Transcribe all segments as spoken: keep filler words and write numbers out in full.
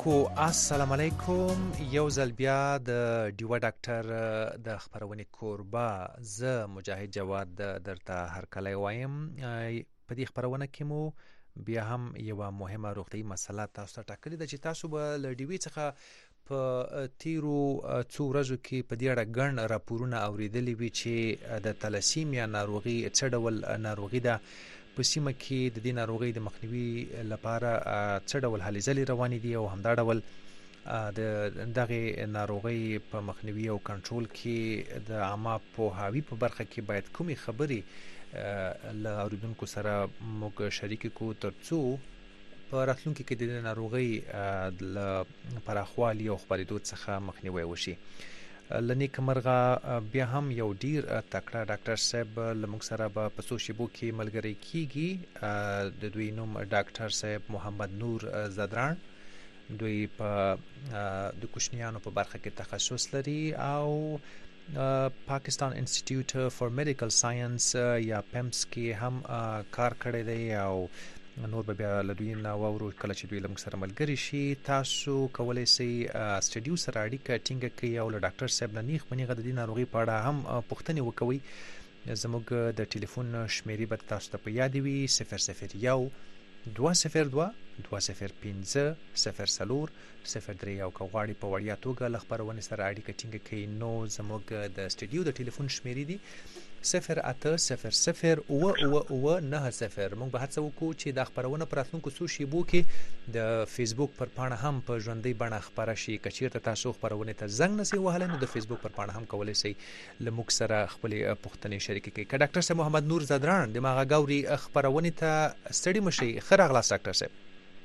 اوریدونکو السلام علیکم. یو ځل بیا د ډیوا ډاکټر د خبرونې کوربه زه مجاهد جواد درته هرکلی وایم. په دې خبرونه کې مو بیا هم یوه مهمه روغتیایي مسله تاسو ته ټاکلې ده چې تاسو به له ډیوې څخه په تیرو څو ورځو کې په دې اړه ګڼ راپورونه اورېدلي وي چې د تلسیمیا ناروغي څه ډول ناروغي ده، په سیمه کې د دې ناروغۍ د مخنیوي لپاره څه ډول هلې ځلې روانې دي، او همدا ډول د دغې ناروغۍ په مخنیوي او کنټرول کې د عامه پوهاوي په برخه کې باید کومې خبرې له اورېدونکو سره موږ شریکې کړو تر څو په راتلونکي کې د دې ناروغۍ له پراخوالي او خپرېدو څخه مخنیوی وشي. له نیکه مرغه بیا هم یو ډیر تکړه ډاکټر صاحب له موږ سره به په څو شیبو کې ملګری کیږي. د دوی نوم ډاکټر صاحب محمد نور زدران، دوی په د کوچنیانو په برخه کې تخصص لري او پاکستان انسټیټیوټ فار میډیکل ساينس یا پیمس کې هم کار کړی دی، او نور به بیا له دوی نه واورو کله چې دوی له موږ سره ملګري شي. تاسو کولی شئ سټډیو سره اړیکه ټینګه کړئ او له ډاکټر صاحب نه نیغ په نیغه د دې ناروغۍ په اړه هم پوښتنې وکوئ. زموږ د ټلیفون شمیرې به تاسو ته په یاد وي: صفر صفر یو دوه صفر دوه دوه صفر پنځه صفر څلور صفر درې، او که غواړئ په وړیا توګه له خپرونې سره اړیکه ټینګه کړئ نو زموږ د سټډیو د ټلیفون شمیرې دي صفر اته صفر صفر اوه اوه اوه نهه صفر. موږ به هڅه وکړو چې دا خپرونه په راتلونکو څو شیبو کې د فیسبوک پر پاڼه هم په ژوندۍ بڼه خپره شي. که چیرته تاسو خپرونې ته زنګ نسئ وهلی نو د فیسبوک پر پاڼه هم کولی شئ له موږ سره خپلې پوښتنې شریکې کړئ. که ډاکټر صاحب محمد نور زدران د ما غږ اوري خپرونې ته ستړي مه شئ. ښه راغلاست ډاکټر صاحب.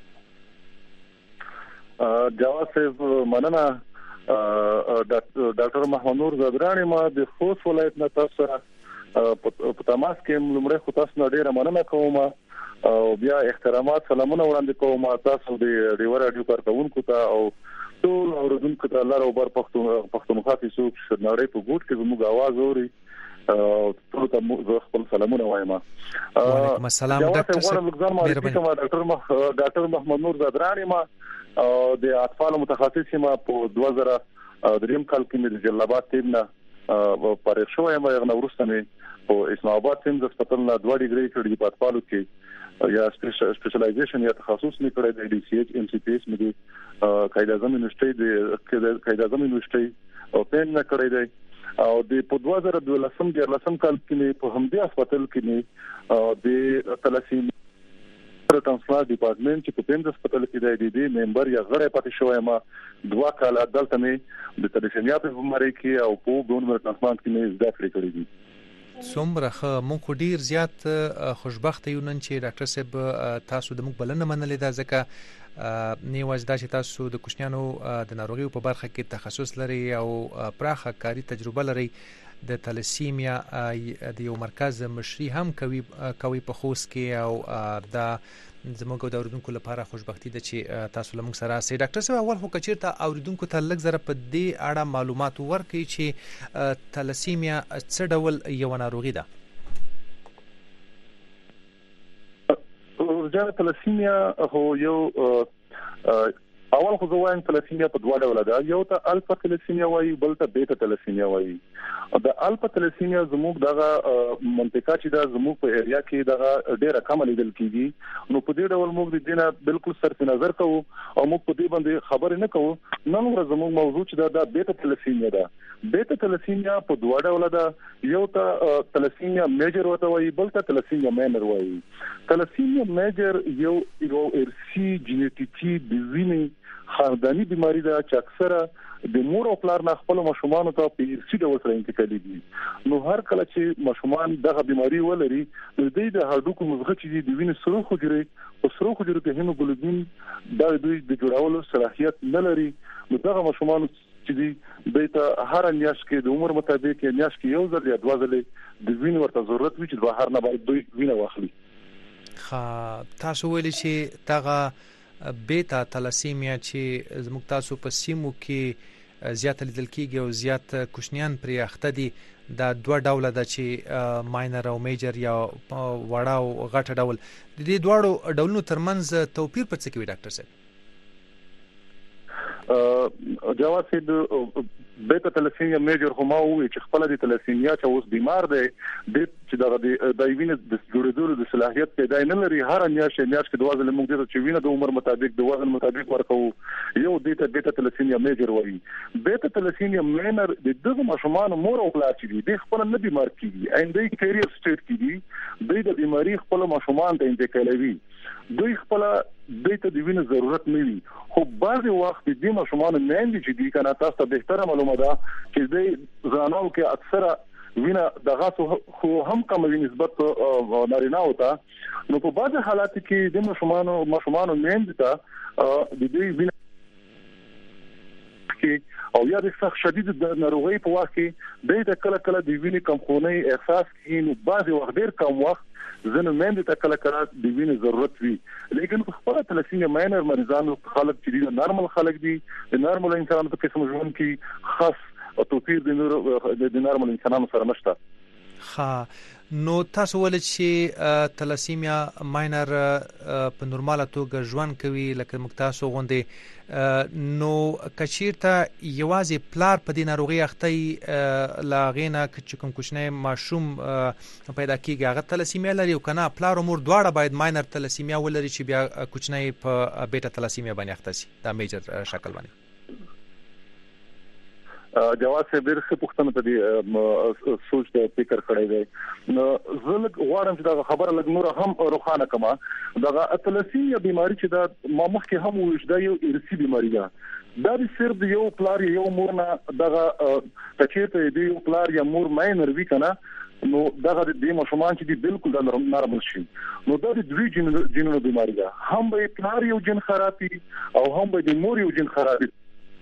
جواد صاحب مننه. ډاکټر محمد نور زدران ما د خوست ولایت نه تاسو سره په تماس کې لومړی خو تاسو نه ډیره مننه کوم او بیا احترامات سلامونه وړاندې کوم تاسو د ډیوا راډیو کارکونکو ته او ټول اوریدونکو ته. الله روبر پښتونخوا کې څوک نړۍ په ګوټ کې زموږ आवाज اوري او ټول ته خپل سلامونه وایم. وعلیکم السلام ډاکټر صاحب. ډاکټر ډاکټر محمد نور زدران ما د اطفال متخصص ما په دوه زره دریم کال کې د جلالاباد ټیم نه پاره شو یم. یو نو ورسته مې په اسلام آباد سیم د هسپتال نه دوه ډیګري کړی په اطفالو کې یا سپیشلایزیشن یا تخصص مې کړی د ډي سي ایچ ام سی پی ایس مې د قائد اعظم یونیورسيټي د قائد اعظم یونیورسيټي او پین نه کړی دی او د په دوه زره دولسم کې لسم کال کې په همدې هسپتال کې د تلسیم ترانسپلانټ ډپارټمنټ چې په پین د هسپتال کې د دې ممبر یا غړی پاتې شوی ما دوه کال دلته مې د تلسیمیا په بیماری کې او په بون مر ترانسپلانټ کې مې زده کړې کړې دي. څومره ښه. موږ ډیر زیات خوشبخته یو نن چې ډاکټر صاحب تاسو د موږ بلنه منلې ده، ځکه نه یوازې دا چې تاسو د کوچنیانو د ناروغیو په برخه کې تخصص لري او پراخه کاري تجربه لري، د تلسیمیا د یو مرکز مشري هم کوي کوي په خوست کې، او دا زموږ د اوریدونکو لپاره خوشبختی ده چې تاسو له موږ سره راسئ. ډاکټر صاحب اول خو که چیرته اوریدونکو ته لږ زره په دې اړه معلومات ورکړئ چې تلسیمیا څه ډول یو ناروغي ده. ورجانه تلسیمیا هو یو اول خو زه وایم تلسیمیا په دوه ډوله ده. یو ته الفا تلسیمیا وایي، بل ته بیتا تلسیمیا وایي. د الفا تلسیمیا زموږ دغه منطقه چې دا زموږ په ایریا کې دغه ډیره کم لیدل کیږي، نو په دې ډول موږ د دینه بالکل صرف نظر کوو او موږ په دې باندې خبرې نه کوو. نن ورځ زموږ موضوع چې دا د بیتا تلسیمیا ده. بیتا تلسیمیا په دوه ډوله ده. یو ته تلسیمیا میجر وته وایي، بل ته تلسیمیا ماینر وایي. تلسیمیا میجر یو یو ارسی جینیټیکي ډیزیز خاندانی بیماری ده چې اکثره د مور او پلار نه خپل ماشومان ته په ارثي ډول سره انتقالي دي. نو هر کله چې ماشومان دغه بیماری ولري، د دې د هډوکو مزغه چې د وینې سرو حجرې او سرو حجرې کې هیموګلوبین دا دوی د جوړولو صلاحیت نه لري. نو دغه ماشومان چې دي د هر نیاش کې د عمر مطابق نیاش کې یو ځل یا دوه ځلې د وینې ورته ضرورت وي چې بهر نه باید دوی وینه واخلي. ښه. تاسو ویلي چې دغه بیتا تلسیمیا چې زموږ تاسو په سیمو کې زیات لیدل کیږي او زیات کوچنیان پرې اخته دي، دا دوه ډوله ده چې ماینر او میجر یا وړه او غټه ډول. د دې دواړو ډولونو ترمنځ توپیر په څه کې وي ډاکټر صاحب؟ جواز د بیتا تلسیمیا میجر هم او چې خپل د تلسیمیا چې اوس بیمار دی د چې د د وینې د جوړېدو د صلاحیت پیدا نه لري هر میاشت میاشت کې دوا زله موږ د چې وینې د عمر مطابق د وزن مطابق ورکو یو د بیتا تلسیمیا میجر وایي بیتا تلسیمیا مینر د دغه ماشومان مور او پلار چې دي خپل نه بیمار کیږي اندې کیریئر سټیټ کیږي د بیماری خپل ماشومان ته انتقالوي دوی خپل دته د وینې ضرورت نه وي خو بعض وخت د ماشومان مېندې چې دي کنه تاسو ته به معلومه ده چې د زانو کې اکثره وینه دغه خو هم کموي نسبت نارینه وته نو په بعض حالات کې د ماشومان ماشومان مېندې ته د دې وینه او یا د سخت شدید د ناروغي په وخت کې د کله کله د وینې کمخونی احساس کوي نو بعض وخت ډیر کم وخت زنه مېندې ته کله کله د وینې ضرورت وي لیکن په خپل تلسیمیا ماینر مریضانو خلک چې د نارمل خلک دي د نارمل انسانانو په قسم ژوند کې خاص او توپیر د نارمل انسانانو سره نشته. ها نو تاسو ولې چې تلسیمیا ماینر په نورماله توګه ژوند کوي لکه موږ تاسو غوندې نو کچیرته یوازې پلار په دې ناروغي اخته لاغینه چې کوم کوچنی ماشوم پیدا کیږي هغه تلسیمیا لري او کنه پلار او مور دواړه باید ماینر تلسیمیا ولري چې بیا کوچنی په بیٹا تلسیمیا باندې اخته شي دا میجر شکل باندې. جواز سے ډېر څه پوښتنه ته دي سوچ ته فکر کړی دی نو زه لږ غواړم چې دا خبره لږ نور هم روښانه کما دا تلسیمیا بیماری چې دا ما مخکې هم وښ دا یو ارثي بیماری ده دا د صرف یو پلار یو مور نه دغه تکیته دی یو پلار یا مور ماینر وی کنه نو دغه د ماشومان چې دی بالکل د نارمل شي نو دا د دوی جنونو بیماری ده هم به پلار یو جن خرابي او هم به د مور یو جن خرابي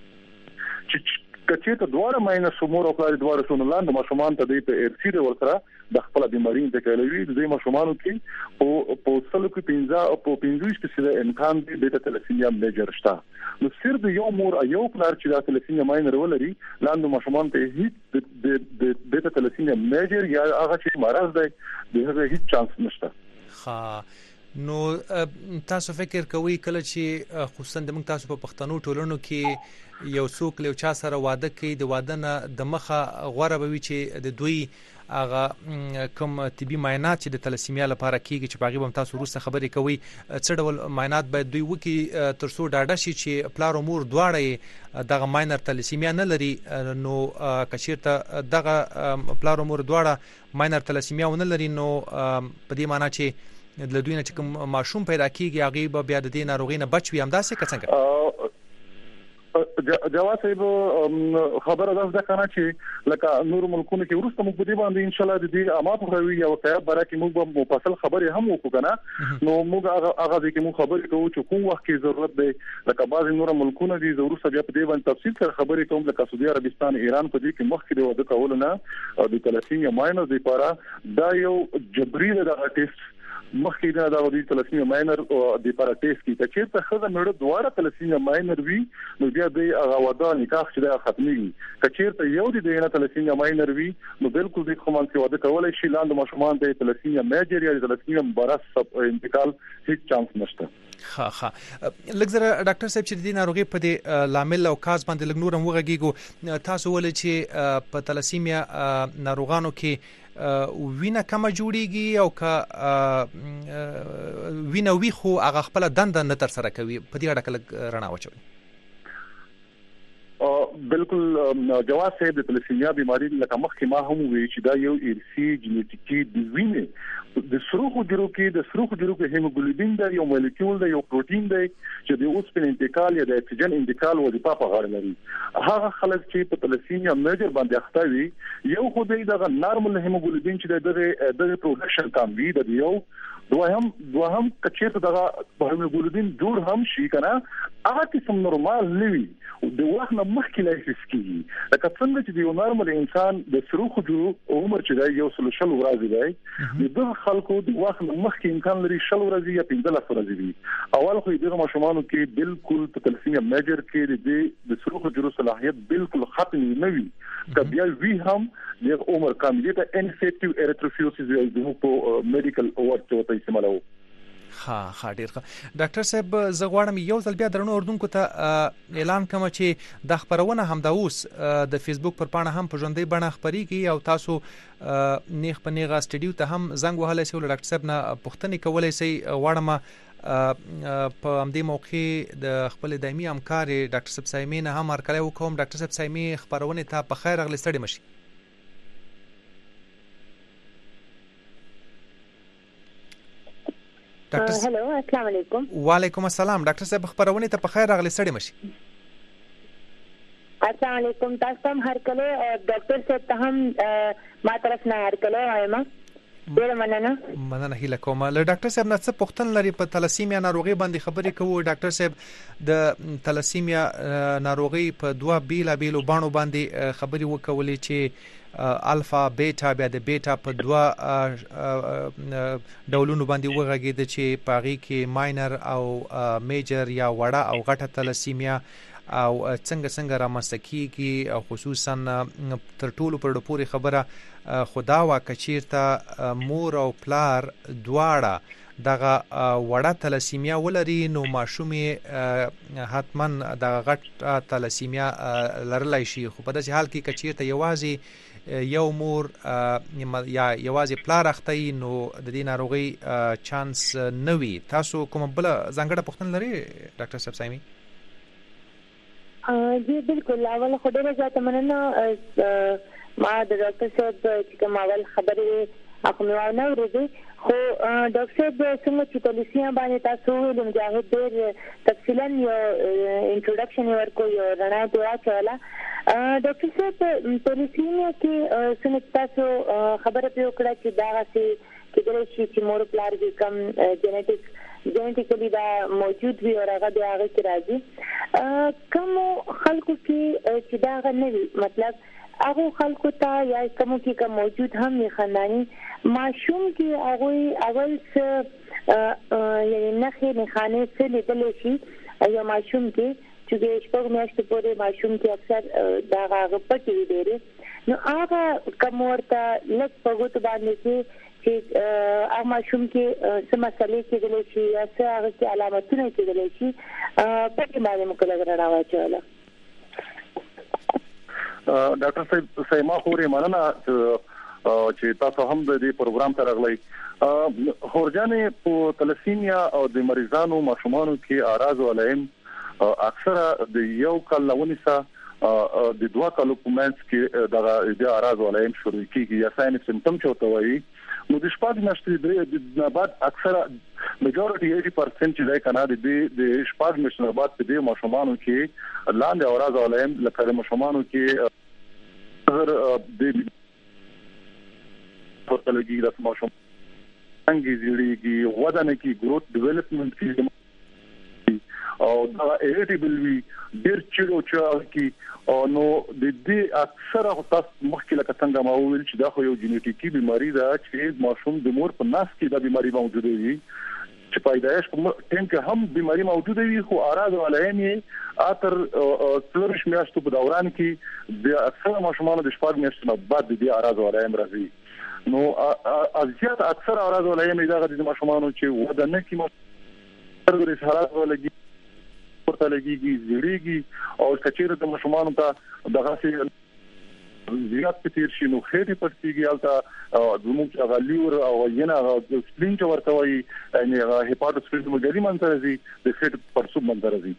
چې کچې ته دواره ماینه سمور او پلار دواره سونه لاندې ماشومان ته د ارثي ډول سره د خپل بیماری انتقالوي د ماشومانو کې او په سلو کې پنځه او په پنځه کې امکان دی د تلسیمیا میجر شته نو صرف یو مور یو پلار چې د تلسیمیا ماینر ولري لاندې ماشومان ته هیڅ د د تلسیمیا میجر یا هغه چې مرض دی دغه هیڅ چانس نشته. ها نو تاسو فکر کوئ کله چې خصوصا د موږ تاسو په پښتنو ټولنو کې یو څوک له چا سره واده کوي د واده نه د مخه غوړه به وي چې د دوی هغه کوم طبي معاینات چې د تلسیمیا لپاره کیږي چې باغي بم تاسو وروسته خبرې کوي څه ډول معاینات باید دوی وکي ترڅو ډاډه شي چې پلار او مور دواړه دغه ماینر تلسیمیا نه لري نو کچیرته دغه پلار او مور دواړه ماینر تلسیمیا ونه لري نو په دې معنی چې د دوی نه چې کوم ماشوم پیدا کیږي هغه به بیا د دې ناروغي نه بچ وي همداسې څنګه جواز صاحب خبره ده کنه چې لکه نور ملکونو کې ورسته موږ په دې باندې ان شاء الله د دې امات خوي او ته برکه موږ په مفصل خبره هم وکړو کنه نو موږ هغه هغه د کوم خبرې کوو چې کوم وخت کې ضرورت دی لکه بعض نور ملکونو دي ورسته بیا په دې باندې تفصیل سره خبرې کوم لکه سعودي عربستان ایران په دې کې مخکې د واده کول نه او د تلسیمیا ماینر لپاره دا یو جبري د ټیسټ مخکې دا د ودی تلسیمیا ماینر او د لپاره ټیسټ کې چې څه خزه مړه دواره تلسیمیا ماینر وی نو بیا د هغه واده نکاح چې دا ختمي کچیرته یو د دینه تلسیمیا ماینر وی نو بالکل د کومال کې واده کولای شي لاندې ماشومان د تلسیمیا میجر یا تلسیمیا برس انتقال هیڅ چانس نشته. ها ها لګزره ډاکټر صاحب چې د ناروغي په دې لامل او کاز باندې لګ نورم وغږیږو تاسو ولې چې په تلسیمیا ناروغانو کې وینه کم جوړیږي او که وینه وی خو هغه خپل دند نه تر سره کوي په دې اړه کله رڼا واچوي. بالکل جواز صاحب د تلسیمیا بیماری لکه مخکې ما هم وی چې دا یو ارثي جینیټیکي د وینې د سرو حجرو کې د سرو حجرو کې هیموګلوبین دی یو مالیکول دی یو پروتین دی چې د اوسپن انتقال یا د اکسیجن انتقال وظیفه په غاړه لري هغه خلک چې په تلسیمیا میجر باندې اخته وي یو خو د نارمل هیموګلوبین چې دغه د پروډکشن کم وي د یو دوهم دوهم کچېته دغه هیموګلوبین جوړ هم شي کنه هغه قسم نورمال نوي د وخت نه مخکې لایسس کیږي لکه څنګه چې د نورمال انسان د سرو حجرو عمر چې دی یو سل شل ورځې دی د خلکو د وخت نه مخکې امکان لري شل ورځې یا پنځه ورځې وي اول خو دغه ماشومانو کې بالکل په تلسیمیا میجر کې د سرو حجرو صلاحیت بالکل ختم نه وي کبیا وی هم د عمر کم دي ته انفیکټیو ایریتروفیوسس د په میډیکل اورټ ته استعمالو. ها ها ډیر ښه ډاکټر صاحب زه غواړم یو ځل بیا درنو اردوونکو ته اعلان کوم چې د خبرونه همدا اوس د فیسبوک پر پاڼه هم په ژوندۍ بڼه خبريږي او تاسو نیغ په نیغه سټډیو ته هم زنګ وهلای شئ او ډاکټر صاحب نه پوښتنه کولای شئ. غواړم په همدې موقع د خپل دایمي همکار ډاکټر صاحب سایمین هم هرکلی وکوم. ډاکټر صاحب سایمي خبرونه ته په خیر راغلی، ستړي مشي. هلو السلام علیکم. وعلیکم السلام ډاکټر صاحب خبرونه ته په خیر راغلی، ستړي مشي. السلام علیکم. تاسو هم هرکلی او ډاکټر صاحب ته هم ما طرف نه هرکلی وایم. ډیر مننه. مننه هیله کوم. له ډاکټر صاحب نه څه پوښتنه لري په تلاسیمیا ناروغي باندې خبرې کوو. ډاکټر صاحب د تلاسیمیا ناروغي په دوه بیلا بیلو بانو باندې خبرې وکولې چې الفا بیٹا بیا د بیٹا په دوه ډولونو باندې وغږیده چې پاغي کې ماینر او میجر یا وړه او غټه تلاسیمیا او څنګه څنګه رامنځته کیږي او خصوصا تر ټولو پر ډپوري خبره خدا وا کچیرته مور او پلار دواړه دغه وړه تلاسیمیا ولري نو ماشومې حتمن دغه غټ تلاسیمیا لرلای شي. خو په داسې حال کې کچیرته یوازې یو مور یا یوازې پلار اخته نو د دې ناروغي چانس نه وي. تاسو کوم بل ځانګړی پوښتنه لري ډاکټر صاحب سایمي؟ جی بالکل. اول خو ډیره زیاته مننه. ما د ډاکټر صاحب چې کوم اول خبرې اخو مې نه ورېدې، خو ډاکټر صاحب څنګه چې تلاسیمیا باندې تاسو ویل مجاهد ډېر تفصیلا یو انټروډکشن ورکو یو رڼا دی واچوله. ډاکټر صاحب تلاسیمیا کې څنګه تاسو خبره پرې وکړه چې دا غسي کېدای شي چې مور پلار کې کم جنټیک جنټیکلی دا موجود وي او هغه د هغه کې راځي. کوم خلکو کې چې دا غ نه وي، مطلب هغه خلکو ته یا کوم کې کوم موجود هم نه خنداني ماشوم کې هغه اول څه یعنی نخې نه خانه څه لیدل شي یا ماشوم کې چې د شپږ میاشتې پورې ماشوم کې اکثر دا هغه پټي ډېری نو هغه کوم ورته لږ په ګوت باندې کې چې هغه ماشوم کې څه مسلې کېدل شي یا څه هغه کې علامتونه کېدل شي پټي باندې مکلګر راوچوله. ډاکټر صاحب سیما خوري مننه چې تاسو هم د دې پروګرام ته راغلی. خورجانې په تلاسیمیا او د مریضانو ماشومانو کې اعراض او علائم اکثره د یو کال لونیسا د دوه کالو په منځ کې د اعراض او علائم شروع کیږي یا ساين سیمټم چوته وایي. نو د شپږ میاشتې د بعد اکثره میجورټي eighty percent چې دا کنه د د شپږ میاشتې بعد په دې ماشومانو کې لاندې اعراض او علائم لکه د ماشومانو کې هر د پورتلګي د ماشوم څنګه زیړیږي ودانه کې ګروث ډیولپمنٹ کې او دا ایریټیبل وی ډیر چیرو چاکي او نو د دې اکثره تاسو مخکې لکه څنګه ما ویل چې دا خو یو جینیټیکي بيماري ده چې ماشوم د مور په نس کې دا بيماري موجوده وي چې پیدایش په ټیم کې هم بيماري موجوده وي خو اعراض او علائم یې اتر څلورش میاشتو په دوران کې د اکثره ماشومانو د شپږ میاشتو نه بعد د اعراض او علائم راځي. نو ازيات اکثر اعراض او علائم دا د ماشومانو چې ودانه کې مو د حالات ولګي ورته لګيږي زیړیږي او کچېره د ماشومانو ته دغه سي زیات کثیر شي نو خېټه پړسیږي البته زموږ غلیور او ینه د سپلینټ ورته وایي یعنی هپاټوسپلینټ مګری منځري د خېټه پړسوب منځري.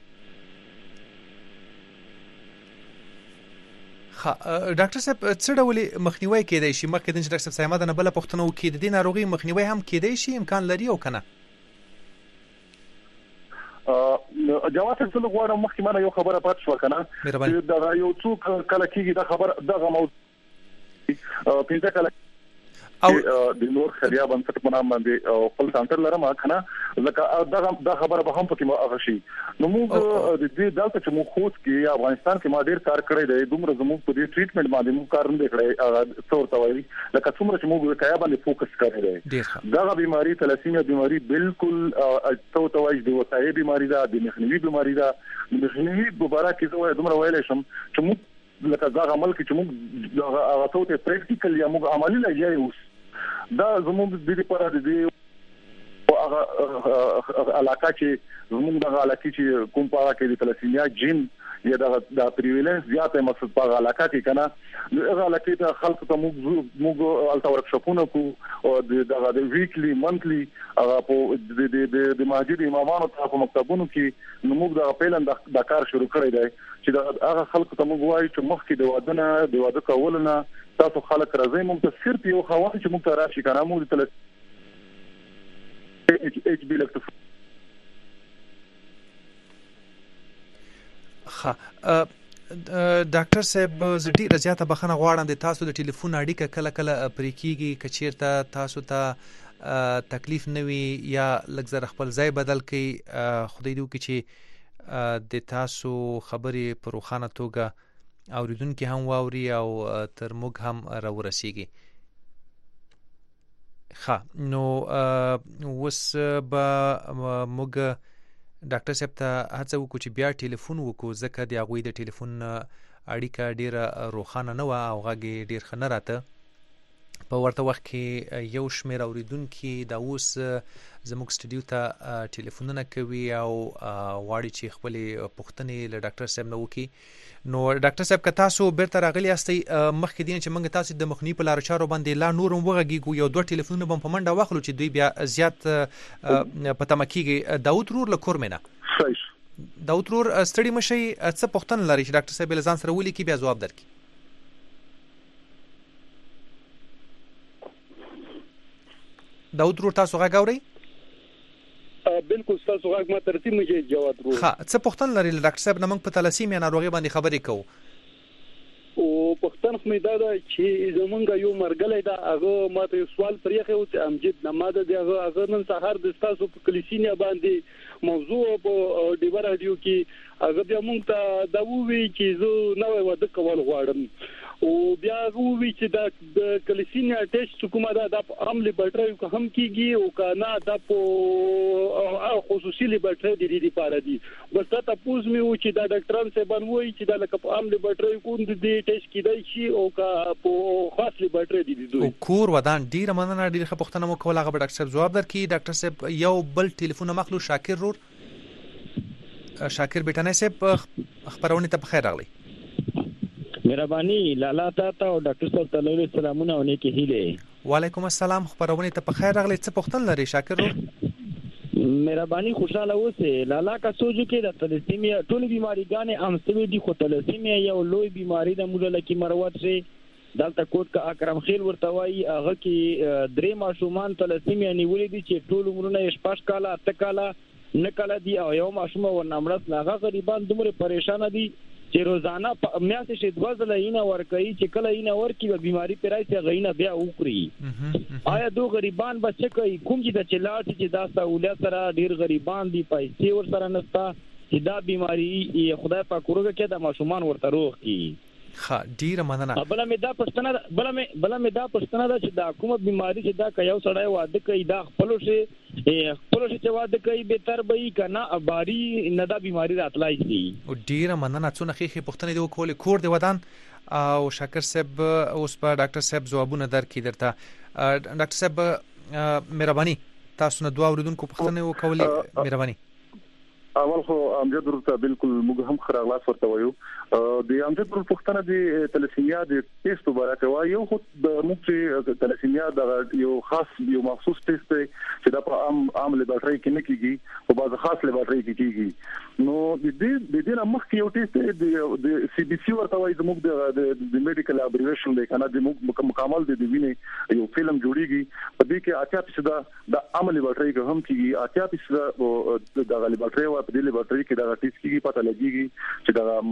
ها ډاکټر صاحب څه ډول مخنیوي کېدای شي؟ مخکې د ډاکټر صاحب سایمه د نبل پښتنو کې د دې ناروغي مخنیوي هم کېدای شي، امکان لري او کنه؟ جواب څه لغواړم مخکې مانه یو خبره پات شو کنه چې دا یو څوک کله کېږي دا خبر دغه موضوع پینځه کله او د نور خریا بنسټ په نام باندې خپل سنټر لرم کنه لکه دا دا خبره به هم پکې ما غشي. نو موږ د دې دلته چې موږ خوښ کې افغانستان کې ما ډیر کار کړی دی دومره زموږ په دې ټریټمنټ باندې موږ کار نه کړی څور توایي لکه څومره چې موږ کایا باندې فوکس کړی دی. دا بیماری تلاسیمیا بیماری بالکل څور توایي د وسایي بیماری ده د مخنیوي بیماری ده. د مخنیوي دوباره کې زه دومره ویلې شم چې موږ لکه دا عمل کې چې موږ هغه ته پریکټیکل یا موږ عملی لګیږو دا زموږ د دې لپاره د هغه علاقه چې زموږ د علاقې چې کوم پاره کې د تلسیمیا جین یا د د پریویلنس زیاته مقصد په علاقه کې کنه هغه علاقې ته خلک ته موږ موږ الټا ورکشاپونه کو او د د ویکلی منثلی هغه په د د د مسجد امامانو ته په مکتبونو کې موږ د پیلن د کار شروع کړی دی چې هغه خلک ته موږ وایو چې مخکې د وادنه د واده کولونه تاسو خلک راځي موږ ته صرف یو خواږه چې موږ ته راشي کنه موږ ته اچ بي لکه ها ډاکټر صاحب زړه رضایت بخنه غواړم د تاسو د ټلیفون اړیکه کله کله پرې کیږي کچیرته تاسو ته تکلیف نوي یا لږ خپل ځای بدل کړي خدای دې وکړي چې د تاسو خبرې په روښانه توګه اوریدونکو هم واوري او تر موږ هم راورسیږي. ها نو وس به موږ ډاکټر صاحب ته هڅه وکړو چې بیا ټلیفون وکړو ځکه د هغوی د ټلیفون اړیکه ډیره روښانه نه وه او غږ یې ډیر ښه نه راته. په ورته وخت کې یو شمېر اورېدونکي دا اوس زموږ سټوډیو ته ټلیفونونه کوي او غواړي چې خپلې پوښتنې له ډاکټر صاحب نه وکړي. نو ډاکټر صاحب که تاسو بیرته راغلي یاستئ مخکې دي چې موږ تاسو د مخنیوي په لارو چارو باندې لا نور هم وغږیږو یو دوه ټلیفونونه به په منډه واخلو چې دوی بیا زیات په تمه کېږي. داود رور له کورمنه داود رور ستړي مشئ څه پوښتنه لري چې ډاکټر صاحب له ځان سره ولیکي بیا ځواب درکړي. داود رور تاسو غږ اورئ؟ بالکل تاسو غږ ما ترتیب مجید جواد رور. ها څه پوښتنه لري ډاکټر صاحب نه موږ په تلاسیمیا ناروغي باندې خبرې کوو او پښتون خو مې دا ده چې زمونږ یو مرګلې دا هغه ماته سوال پرېخه او چې امجد نماده دی هغه هغه نن سهار د تاسو په کلیسینیا باندې موضوع په ډیبر رادیو کې هغه بیا مونږ ته دا وی چې زه نوې واده کول غواړم او بیا وی چې دا د کلیسینیا ټیسټ کومه دا د عام لیبرټری هم کیږي او کنه دا په خصوصي لیبرټری د دې لپاره دي. بس تا تاسو مې و چې دا ډاکټران څه بنوي چې دا لکه په عام لیبرټری کوم د دې ټیسټ کیدای شي او کا په خاص لیبرټری دي دوی. کور ودان ډیر مننه ډیر ښه پوښتنه مو کوله هغه ډاکټر صاحب جواب درکړي. ډاکټر صاحب یو بل ټلیفون مخلو شاکر رور شاکر بیٹانه صاحب خبرونه ته بخیر راغلی. مهرباني لالا تا ته او ډاکټر صاحب ته له سلامونه او نیکی هیله. وعلیکم السلام خبرونه ته بخیر راغلی. څه پوښتنه لري شاکر رور؟ مهرباني خوشاله اوسه لالا کا سوچو کې د تلسیمیا ټول بیماریګانې عام سوي دي خو تلسیمیا یو لوی بیماری د موږ لکه مروت شي دلته کوټ کا اکرم خیل ورته وایي هغه کې درې ماشومان تلسیمیا نیولې دي چې ټول عمرونه یې شپږ کاله اته کاله نه کاله دي او یو ماشوم ورنامرس هغه غریبان دومره پریشان دي چې روزانه میاشتې شي دوه ځله یې نه ورکوي چې کله یې نه ورکوي به بیماری پر راځي غوینه بیا وکړي. آیا دو غریبان به څه کوي کوم چې د چلاټ چې دا سہولت سره ډیر غریبان دي پیسې ور سره نستا چې دا بیماری خدای پاک ورګه کې د ماشومان ورته روغ کی. ها ډیر مننه. بل مې دا پښتنه بل مې بل مې دا پښتنه ده چې دا کومه بیماری چې دا یو سړی واده کوي دا خپل شي خپل شي چې واده کوي به تر به کنه اباري نه دا بیماری راتلای شي. او ډیر مننه څونه خېخي پښتنه دی وکول کور دی ودان او شاکر صاحب اوس په ډاکټر صاحب جوابونه درکې درته. ډاکټر صاحب مهرباني تاسو نه دوه اوریدونکو پښتنه وکولې مهرباني. اول خو امجد ورته بالکل موږ هم خراغلاس ورته وایو د امجد ور پښتنه د تلسیمیا د ټیسټ مبارک وایو خو د موږ تلسیمیا د یو خاص یو مخصوص ټیسټ چې د په عام عام لیبرټری کې نه کیږي او بعض خاص لیبرټری کې کیږي. نو د دې د دې مخکې یو ټیسټ د سی بي سي ورته وایي موږ د میډیکل ابریویشن د کنه د موږ مکمل د وینې یو فلم جوړیږي په دې کې اته فیصد د عام لیبرټری کې هم کیږي اته فیصد د لیبرټری په دې لیبرټری کې دا ټیسټ کیږي پته لګیږي چې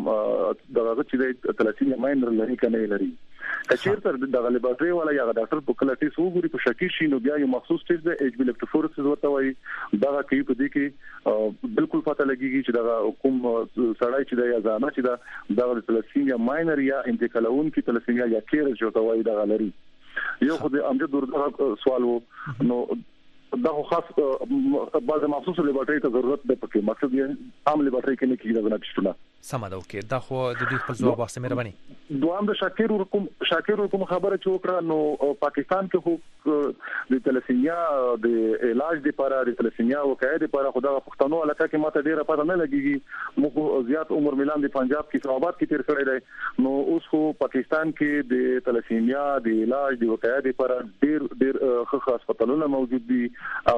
دا دا چې د تلسیمیا ماینر لري کنه لري. کچیر تر د لیبرټری والا یا ډاکټر په کله ټیسټ وګوري په شکی شي نو بیا یو مخصوص ټیسټ د ایچ بي لیپټوفورسز ورته وایي دا کوي په دې کې بالکل پته لګیږي چې دا کوم سړی چې د یا ځانه چې دا د تلسیمیا ماینر یا انتقالون کې تلسیمیا یا کیر جو ته وایي دا لري. یو خو د امجد ورته سوال وو نو دا خاص بعض مخصوص لیبرټری ته ضرورت ده پکې مقصد یې عام لیبرټری کې نه کیږي دا نه سم ده اوکې دا خو د دوی خپل ځواب واسه مهرباني. دوام د شاکر ورکوم شاکر ورکوم خبره چې وکړه نو پاکستان کې خو د تلسیمیا د علاج لپاره د تلسیمیا وقایع لپاره خدای پښتنو علاقه کې ماته ډیره پته نه لګیږي. موږ زیات عمر ملان د پنجاب کې اسلامآباد کې تیر کړی دی نو اوس خو پاکستان کې د تلسیمیا د علاج د وقایع لپاره ډیر ډیر ښه هسپتالونه موجود دي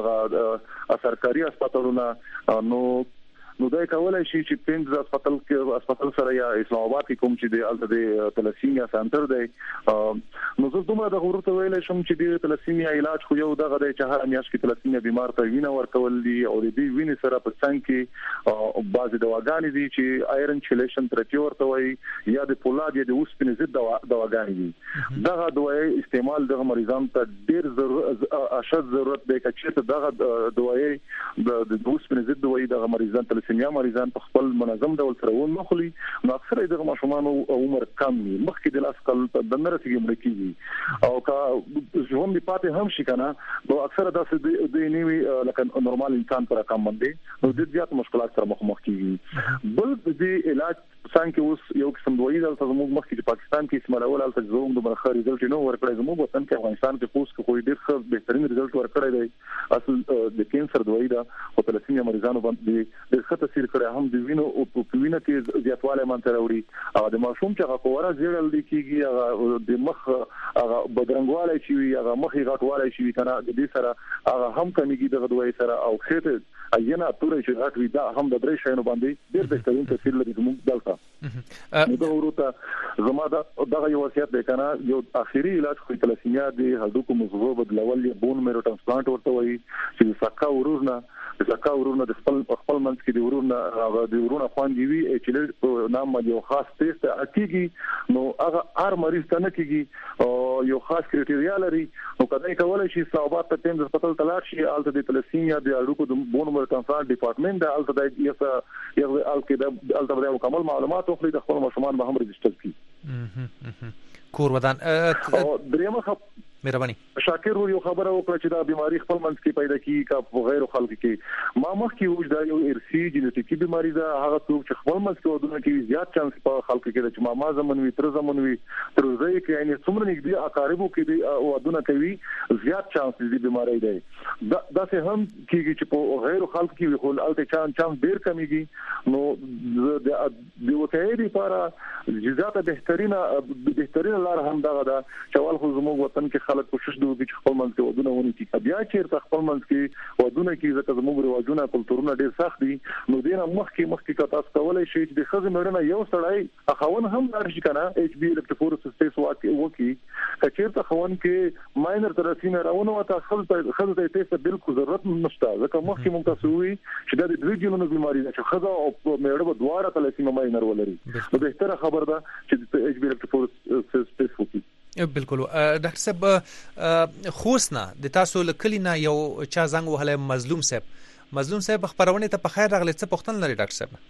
هغه سرکاري هسپتالونه نو نو دا کولای شي چې پنځه هسپتال کې هسپتال سره یا اسلام آباد کې کوم چې د الته د تلسیمیا سنټر دی نو زه دومره د غوړو ته ویل شم چې د تلسیمیا علاج خو یو دغه د چې هر میاشت کې تلسیمیا بیمار ته وینه ورکول دي او د دې وینې سره په څنګ کې بعضي دواګانې دي چې آیرن چیلیشن ترپی ورته وایي یا د پولاد یا د اوسپنې ضد دواګانې دي. دغه دوايي استعمال د مریضانو ته ډیر ضرورت اشد ضرورت دی چې دغه دوايي د اوسپنې ضد دوايي د مریضانو سیمیا مریضان په خپل منظم ډول سره ونخلي نو اکثره دغه ماشومان عمر کم وي مخکې د لاس کال د نرسي عمر کېږي او کا ژوند دی پاتې هم شي کنه نو اکثره د د نیوي لکه نورمال انسان پر کم باندې نو د زیات مشکلات سره مخ مخ کېږي. بل د علاج څنګه اوس یو قسم دوی دلته زموږ مخکې چې پاکستان کې استعمالول الته زموږ د برخه ریزلټ نو ورکړی زموږ وطن کې افغانستان کې پوس کې کوئی ډېر ښه بهترین ریزلټ ورکړی دی اصل د کینسر دوی دا او تلسیمیا مریضانو باندې ډېر ښه تاثیر کړی هم د وینو او په وینه کې زیاتوالی مانته راوړي او د ماشوم چې هغه کوره زیړل دي کېږي هغه د مخ هغه بدرنګوالی شي هغه مخې غټوالی شي کنه د دې سره هغه هم کمیږي دغه دوی سره او خېټه اينه تورې چې غټ وي دا هم د درې شینو باندې ډېر بهترین تاثیر لري زموږ دلته. نو دا ورته زما دا دغه یو وصیت دی کنه یو اخیری علاج خو تلسیمیا دی هډوکو مزغو بدلول یا بون میرو ټرانسپلانټ ورته وایي چې د سکا ورورنه د سکا ورورنه د خپل خپل منځ کې د ورورنه هغه د ورورنه خوان دی وی چې له نام باندې یو خاص ټیسټ اکیږي نو هغه هر مریض ته نه کیږي او یو خاص کرایټریا لري نو کله کولای شي صوبات ته تیم هسپتال تلاش شي الته د تلسیمیا د هډوکو د بون میرو ټرانسپلانټ ډپارټمنټ د الته د یو یو الته د الته د مکمل معلومات خو د خپل ماشومان به هم ريجستر کړي. کور ودان دریمه خبر مهرباني شاکر یو خبره وکړه چې دا بیماری خپل منځ کې پیدا کیږي کا په غیر خلک کې ما مخ کې وځ دا یو ارثي جینټیکي بیماری ده هغه څوک چې خپل منځ کې ودونه کې زیات چانس په خلک کې چې ما ما زمون وي تر زمون وي تر ځای کې یعنی څومره نږدې اقاربو کې ودونه کوي زیات چانس دې بیماری ده دا داسې هم کیږي چې په غیر خلک کې خو الته چانس چانس ډیر کمیږي نو د وقایع لپاره جزاته بهترینه بهترینه لار هم دا ده چې ول خو زموږ وطن کې خلک کوشش دوی چې خپل منځ کې ودونه ونی کی بیا چې خپل منځ کې ودونه کې ځکه زموږ رواجونه کلتورونه ډیر سخت دي نو دینه مخکې مخکې کا تاسو کولای شئ چې د خزم مړنه یو سړی اخوان هم درشي کنه ایچ بی الکتروفورس سپیس واکي وکی کچیر ته خوان کې ماینر ترسینه راونه وته خزه خزه ته بالکل ضرورت نشته ځکه مخکې مونږ تاسو وی چې د دوی جنونو بیماری ده چې خزه او مړه په دواړه تلسیمه ماینر ولري نو بهتره خبر ده چې ایچ بی الکتروفورس سپیس وکی. بالکل ډاکټر صاحب خوسنا د تاسو لکلینا یو چا زنګ وهله مظلوم صاحب مظلوم صاحب خبرونه ته په خیر راغلی څه پوښتنه لري ډاکټر صاحب؟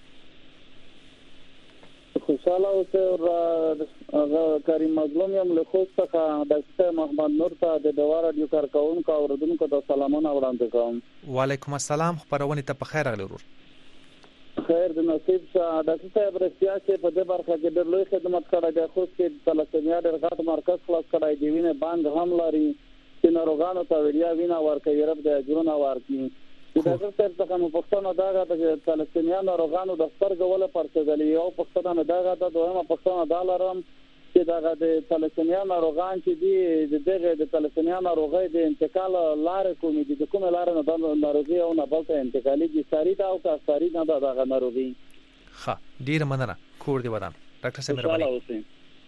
خوشاله اوسه هغه کریم مظلوم یم له خوست څخه ډاکټر محمد نور ته د دوه رادیو کارکونکو اوردونکو ته سلامونه وړاندې کوم. وعلیکم السلام خبرونه ته په خیر راغلی ورور. خیر د نصیب څخه ډاکټر صاحب رښتیا چې په دې برخه کې ډېر لوی خدمت کړی دی خو چې تلسیمیا ډېر غټ مرکز خلاص کړی دی وینه بانک هم لري چې ناروغانو ته ویلیا وینه ورکوي رب د اجرونه ورکوي. ډاکټر صاحب څنګه مو پښتنه داغه د تلسیمیا ناروغانو د سترګو ولا پرڅګلی او پښتنه داغه د دویمه پښتنه دالرم چې داغه د تلسیمیا ناروغان چې دی دغه د تلسیمیا ناروغي د انتقال لارې کومې دي د کومه لار نه د ناروغي او نه بلته انتقالي دي ساري دا او ساري نه دغه ناروغي. ښه ډیر مننه کور دی ودان ډاکټر صاحب مهرباني.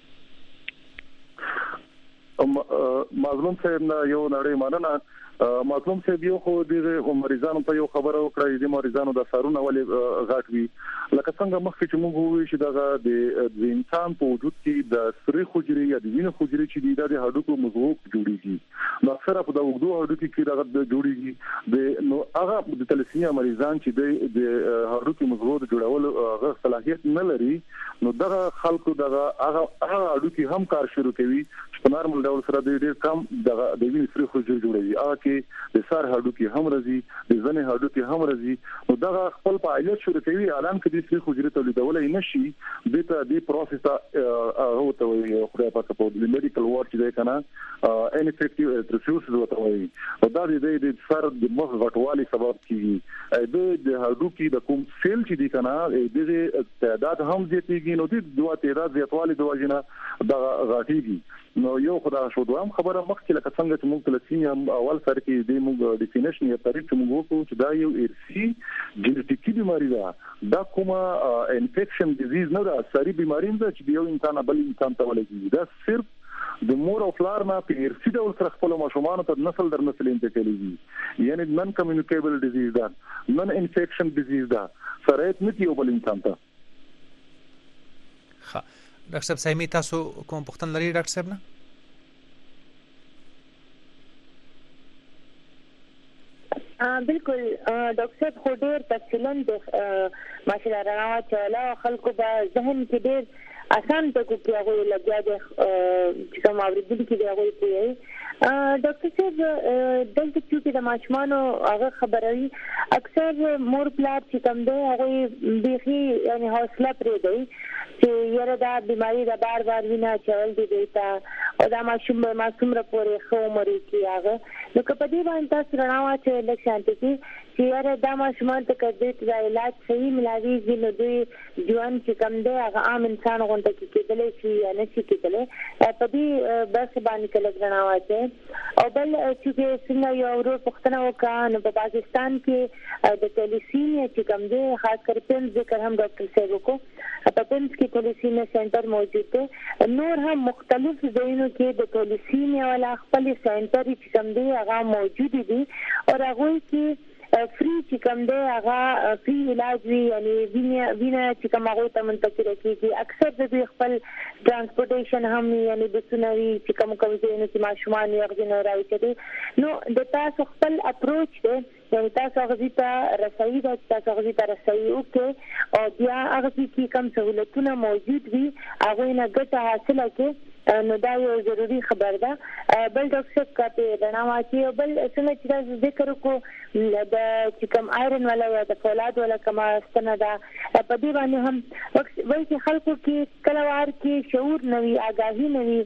مظلوم صاحب نه یو نړۍ مننه مظلوم صاحب یو خو د مریضانو ته یو خبره وکړه د مریضانو د سارونه ولې غاټ وي لکه څنګه مخکې چې موږ وایو چې دغه د انسان په وجود کې د سری حجرې یا د وینې حجرې چې د د هډوکو مزغو جوړیږي نو اکثره په د وګړو هډوکو کې دغه جوړیږي د نو هغه د تلسیمیا مریضان چې د هډوکو مزغو د جوړولو هغه صلاحیت نه لري نو دغه خلکو دغه هغه هډوکو هم کار شروع کوي په نارمل ډول سره د ډیر کم د د وینې سری خو جوړوي هغه کې د سار هډو کې هم راځي د ځنې هډو کې هم راځي نو دا خپل فعالیت شروع کوي اعلان کوي چې خجري تولیدولای نشي د ته د پروسس ته هغه ته وي خو په په د میډیکل ورک دی کنه ان افیکټیو الټراسوس وته وي او دا د د سر د مخ غټوالي سبب کیږي د د هډو کې د کوم سیل چې دی کنه د تعداد هم زیاتېږي نو د دوه تعداد زیاتوالي د وجنه دا غاټيږي نو یو خدای شو دوام خبره مخکې لکه څنګه چې موږ تلسینیا اول سر کې د موږ ډیفینیشن یې تعریف موږ وکړو چې دا یو ارثي جنټیکي بیماری ده دا کومه انفیکشن ډیزیز نه ده ساري بیماری ده چې یو انسان بل انسان ته ولګي دا صرف د مور او فلار نه په ارثي ډول سره خپل ماشومان ته نسل در نسل انتقالېږي یعنی نن کمیونیکیبل ډیزیز ده نن انفیکشن ډیزیز ده سره نه یو بل انسان ته ښه ډاکټر صاحب سایمي تاسو کوم پوښتنه لرئ ډاکټر صاحب نه بالکل ډاکټر صاحب خو ډېر تفصیلاً ماشاءالله راوات چلا خلکو به ذهن کې ډېر آسان ټکو کې هغه لګیا دي چې کوم اوریدل کې دی هغه کوي ډاکټر صاحب دلته چې د ماشومانو هغه خبروي اکثر مور پلار چې کوم دی هغه بيخي یعنی حوصله پرې دی چې یره دا بیماری دا بار بار وینا چول دي دیتا او دا ماشوم معصوم را پورې خو مری کې هغه نو کله دې باندې تاسو رڼا چې د شانتي چې یره دا ماشومان ته کړي چې علاج صحیح ملاوي نو دوی ځوان چې کوم دی هغه عام انسان غونډه کې کېدلې شي یا نه شي کېدلې په دې بس باندې کله رڼا واچي او بل چې څنګه یو ورو پښتنه وکړه نو په پاکستان کې د تلیسیمیا چې کوم دی خاص کر پین ذکر هم ډاکټر صاحب کو په پینس کې تلیسیمیا سنټر موجود دی نور هم مختلف ځایونو کې د تلیسیمیا ولا خپل سنټر چې کوم دی هغه موجود دي او هغه کې فری چې کوم دی هغه فری علاج وی یعنی وینه وینه چې کوم هغه ته منتقل کیږي اکثر د خپل ترانسپورټیشن هم یعنی د سنوي چې کوم کوم ځای چې ماشومان یې غوښنه راوځي نو د تاسو خپل اپروچ دی یعنی تاسو هغه ته رسایي د تاسو هغه ته رسایي او کې او بیا هغه کې کوم سہولتونه موجود وي هغه نه ګټه حاصله کې نو دا یو ضروری خبر ده بل ډاکټر صاحب کاته رڼا واچي بل څنګه چې تاسو ذکر کو د چې کوم آیرن ولا یا د فولاد ولا کما ستنه ده په دې باندې هم وایي چې خلکو کې کلوار کې شعور نوي آگاهي نوي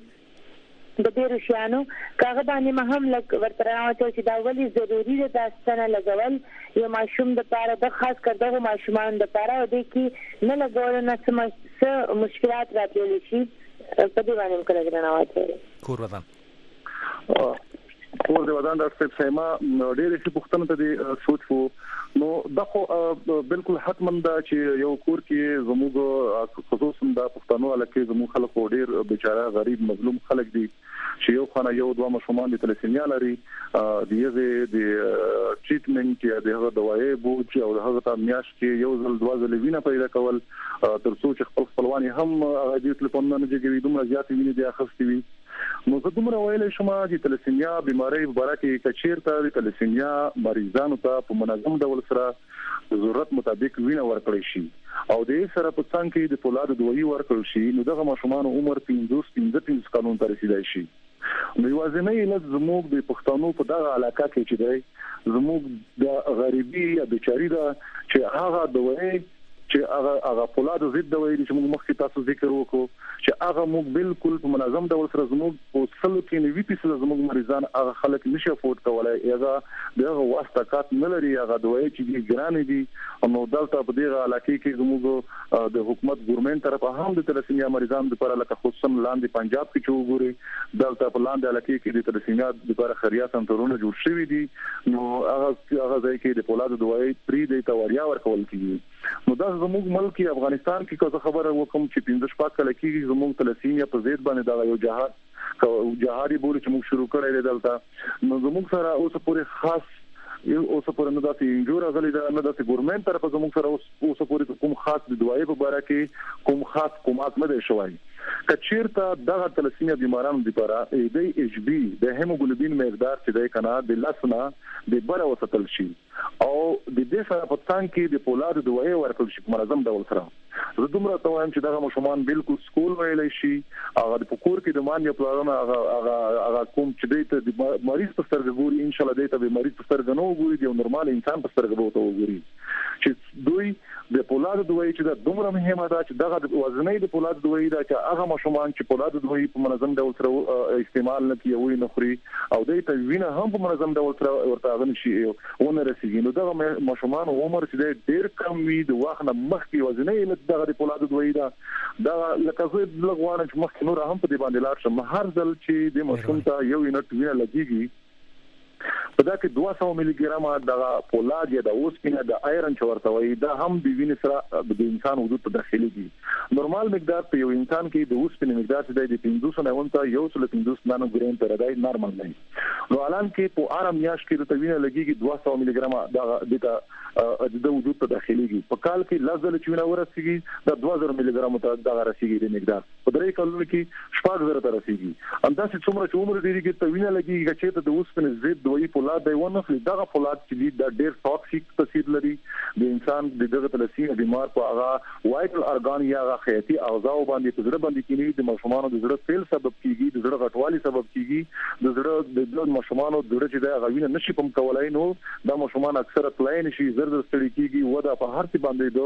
د ډیرو شیانو کاغه باندې مهم لک ورته راوته چې دا ولي ضروری ده د ستنه لګول یو ماشوم د پاره د خاص کر دغه ماشومان د پاره د کې نه لګول نه څه مشکلات راځي شي په دې باندې کله نه راوته کور ودان کور د ودان ډاکټر صاحب سیما ډېر څه پوښتنه ته سوچ وو نو دا خو بالکل حتما دا چې یو کور کې زموږ خصوصا د پښتنو علاقې زموږ خلک ډېر بیچاره غریب مظلوم خلک دي چې یو خانه یو دوه ماشومان د تلسیمیا لري د یغه د ټریټمنټ یا د هغه دوايي بوج او د هغه ته میاش کې یو ځل دوه ځل وینه پیدا کول تر څو چې خپل خپلواني هم هغه د ټلیفون نه جګوي دومره زیات ویني د اخستي وي نو زه دومره ویلې شم چې تلسیمیا بیماری برکه کچیر ته د تلسیمیا مریضانو ته په منظم ډول سره ضرورت مطابق وینه ورکړی شي او د سره په څنګه کې د فولاد دوی ورکړل شي نو دغه ماشومان عمر پنځوس پنځه قانون ته رسیدای شي نو یوازې نه زموږ د پښتنو په دغه علاقه کې چې دی زموږ د غریبي یا بیچاری دا چې هغه دوی چې هغه هغه فولاد ضد دوی چې موږ مخکې تاسو ذکر وکړو چې هغه موږ بالکل په منظم ډول سره زموږ په سلو کې نوي پیسې زموږ مریضان هغه خلک نشي افورد کولای هغه دغه واسطه کات نه لري هغه دوی چې ګران دي نو دلته په دغه علاقې کې زموږ د حکومت ګورنمنت طرف هم د تلسیمیا مریضان لپاره لکه خصوصا لاندې پنجاب کې چې وګوري دلته په لاندې علاقې کې د تلسیمیا لپاره خیریه سنټرونه جوړ شوي دي نو هغه هغه ځای کې د فولاد دوی پری د توریا ورکول کیږي نو دا زموږ ملک افغانستان کې کوم خبره وکم چې پنځه شپږ کال کې زموږ تلسیمیا په زید باندې دا یو جهاد جهادي بوله چې موږ شروع کړی دی دلته نو زموږ سره اوس پورې خاص یو اوس پورې نه داسې انجور غلي دا نه داسې ګورنمنت طرف زموږ سره اوس پورې کوم خاص د دوايي په اړه کې کوم خاص کومات نه دی شوی کچیرته دغه تلسیمیا بیمارانو لپاره د ایچ بي د هیموګلوبین مقدار چې د کنا د لاسنا د بره وساتل شي او د دې سره په څنګه کې د پولاد دوه ورکول شي منظم ډول سره. زه دومره ته وایم چې دا مشمان بالکل سکول ویلای شي هغه د پکور کې د مان یو پلان هغه هغه کوم چې د مریض په سترګې ګوري ان شاء الله د ته مریض په سترګې نه ګوري د نورمال انسان په سترګې به وګوري چې دوی د پولاد دوی چې دا دومره مهمه ده چې دغه وزنې د پولاد دوی دا چې هغه مشمان چې پولاد دوی په منظم ډول سره استعمال نه کوي نه خوري او د ته وینه هم په منظم ډول سره ورته غن شي ونه رسیږي نو دغه مشمان عمر چې ډیر کم وي د وخت نه مخکې وزنې دغه د پولاد دوی دا دا لکه زه لغوانه چې مخکې نور هم په دې باندې لاړ شم هر ځل چې د مشکوم ته یو یونټ وینه لګيږي په دا کې دوه سوه ملي ګرام د پولاد یا د اوسپنه د آیرن چورته وي دا هم د وینې سره د انسان وجود ته داخليږي نورمال مقدار په یو انسان کې د اوسپنه مقدار چې د پنځوس نه ونته یو سل پنځوس نانو ګرام تر راځي نورمال نه نو الان کې په آرام میاش کې د وینې لګيږي دوه سوه ملي ګرام د د وجود ته داخليږي په کال کې لازم چې وینه ورسیږي د دوه زره ملي ګرام ته د رسیږي د مقدار په درې کلونو کې شپږ زره ته رسیږي انداسې څومره چې عمر ډیری کې ته وینه لګيږي چې د اوسپنه زید دوی پولاد دی ونه خلی دغه پولاد چې د ډیر ټاکسیک تاثیر لري د انسان د دغه تلسین بیمار په هغه وایټل ارګان یا هغه حیاتي اعضاء باندې په زړه باندې کېږي د مشمانو د زړه فیل سبب کېږي د زړه غټوالي سبب کېږي د زړه د بلډ مشمانو د زړه چې د غوینه نشي پم کولای نو د مشمان اکثره پلاین شي زر زر ستړي کېږي ودا په هر څه باندې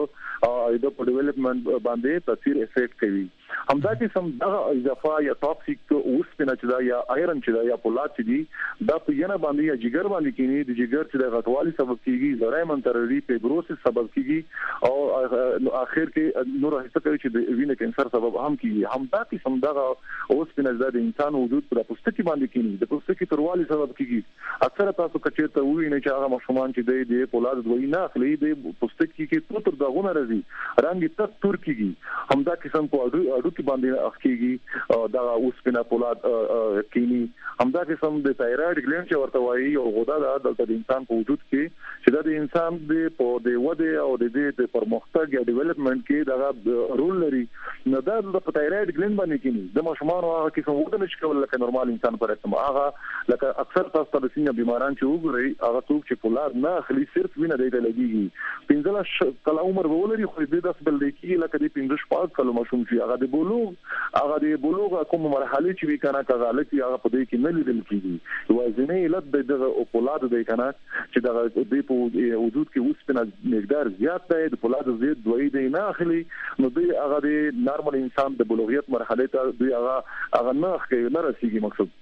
د د په ډیولپمنٹ باندې تاثیر افیکټ کوي همدا چې سم دغه اضافه یا ټاکسیک اوسپنه چې دا یا آیرن چې دا یا پولاد چې دي دا په ینه باندې یا جګر باندې کېږي د جګر چې د غټوالي سبب کېږي زړه منترري فایبروسس سبب کېږي او اخر کې نور هڅه کوي چې د وینې کینسر سبب هم کېږي همدا چې سم دغه اوسپنه د انسان وجود پر پوستکي باندې کېږي د پوستکي تروالي سبب کېږي اکثر تاسو کچې ته وینئ چې هغه مشمان چې د پولاد دوی نه اخلي د پوستکي کې تور داغونه راځي رنګ تک تور کېږي همدا قسم په اډو کې باندې اخکيږي دا اوسپنه پولاد کینی همدا قسم د تایرویډ ګلینډ چې ورته وایي او غوډه د د انسان په وجود کې چې د انسان د په د وده او د د پرمختګ یا ډیولپمنٹ کې دا رول لري نو دا د تایرویډ ګلینډ باندې کینی د مشمان هغه کې کوم وده نشي کولای لکه نورمال انسان پر اعتماد هغه لکه اکثر تاسو د سینې بیماران چې وګورئ هغه څوک چې پولاد نه اخلي صرف وینه دی لګيږي پنځه کله عمر ولري خو دې داس بل دی کې لکه د پنځه شپږ کلو مشوم چې هغه د بلوغ هغه د بلوغ کوم مرحله چې وی کنه کغالت هغه په دې کې نه لیدل کیږي وازنه علت د پولاد دی کنه چې د دې په وجود کې اوسپنه مقدار زیات دی د پولاد زیات دوی دی نه اخلي نو دوی هغه د نورمال انسان د بلوغیت مرحله ته دوی هغه هغه نه اخلي نه رسیږي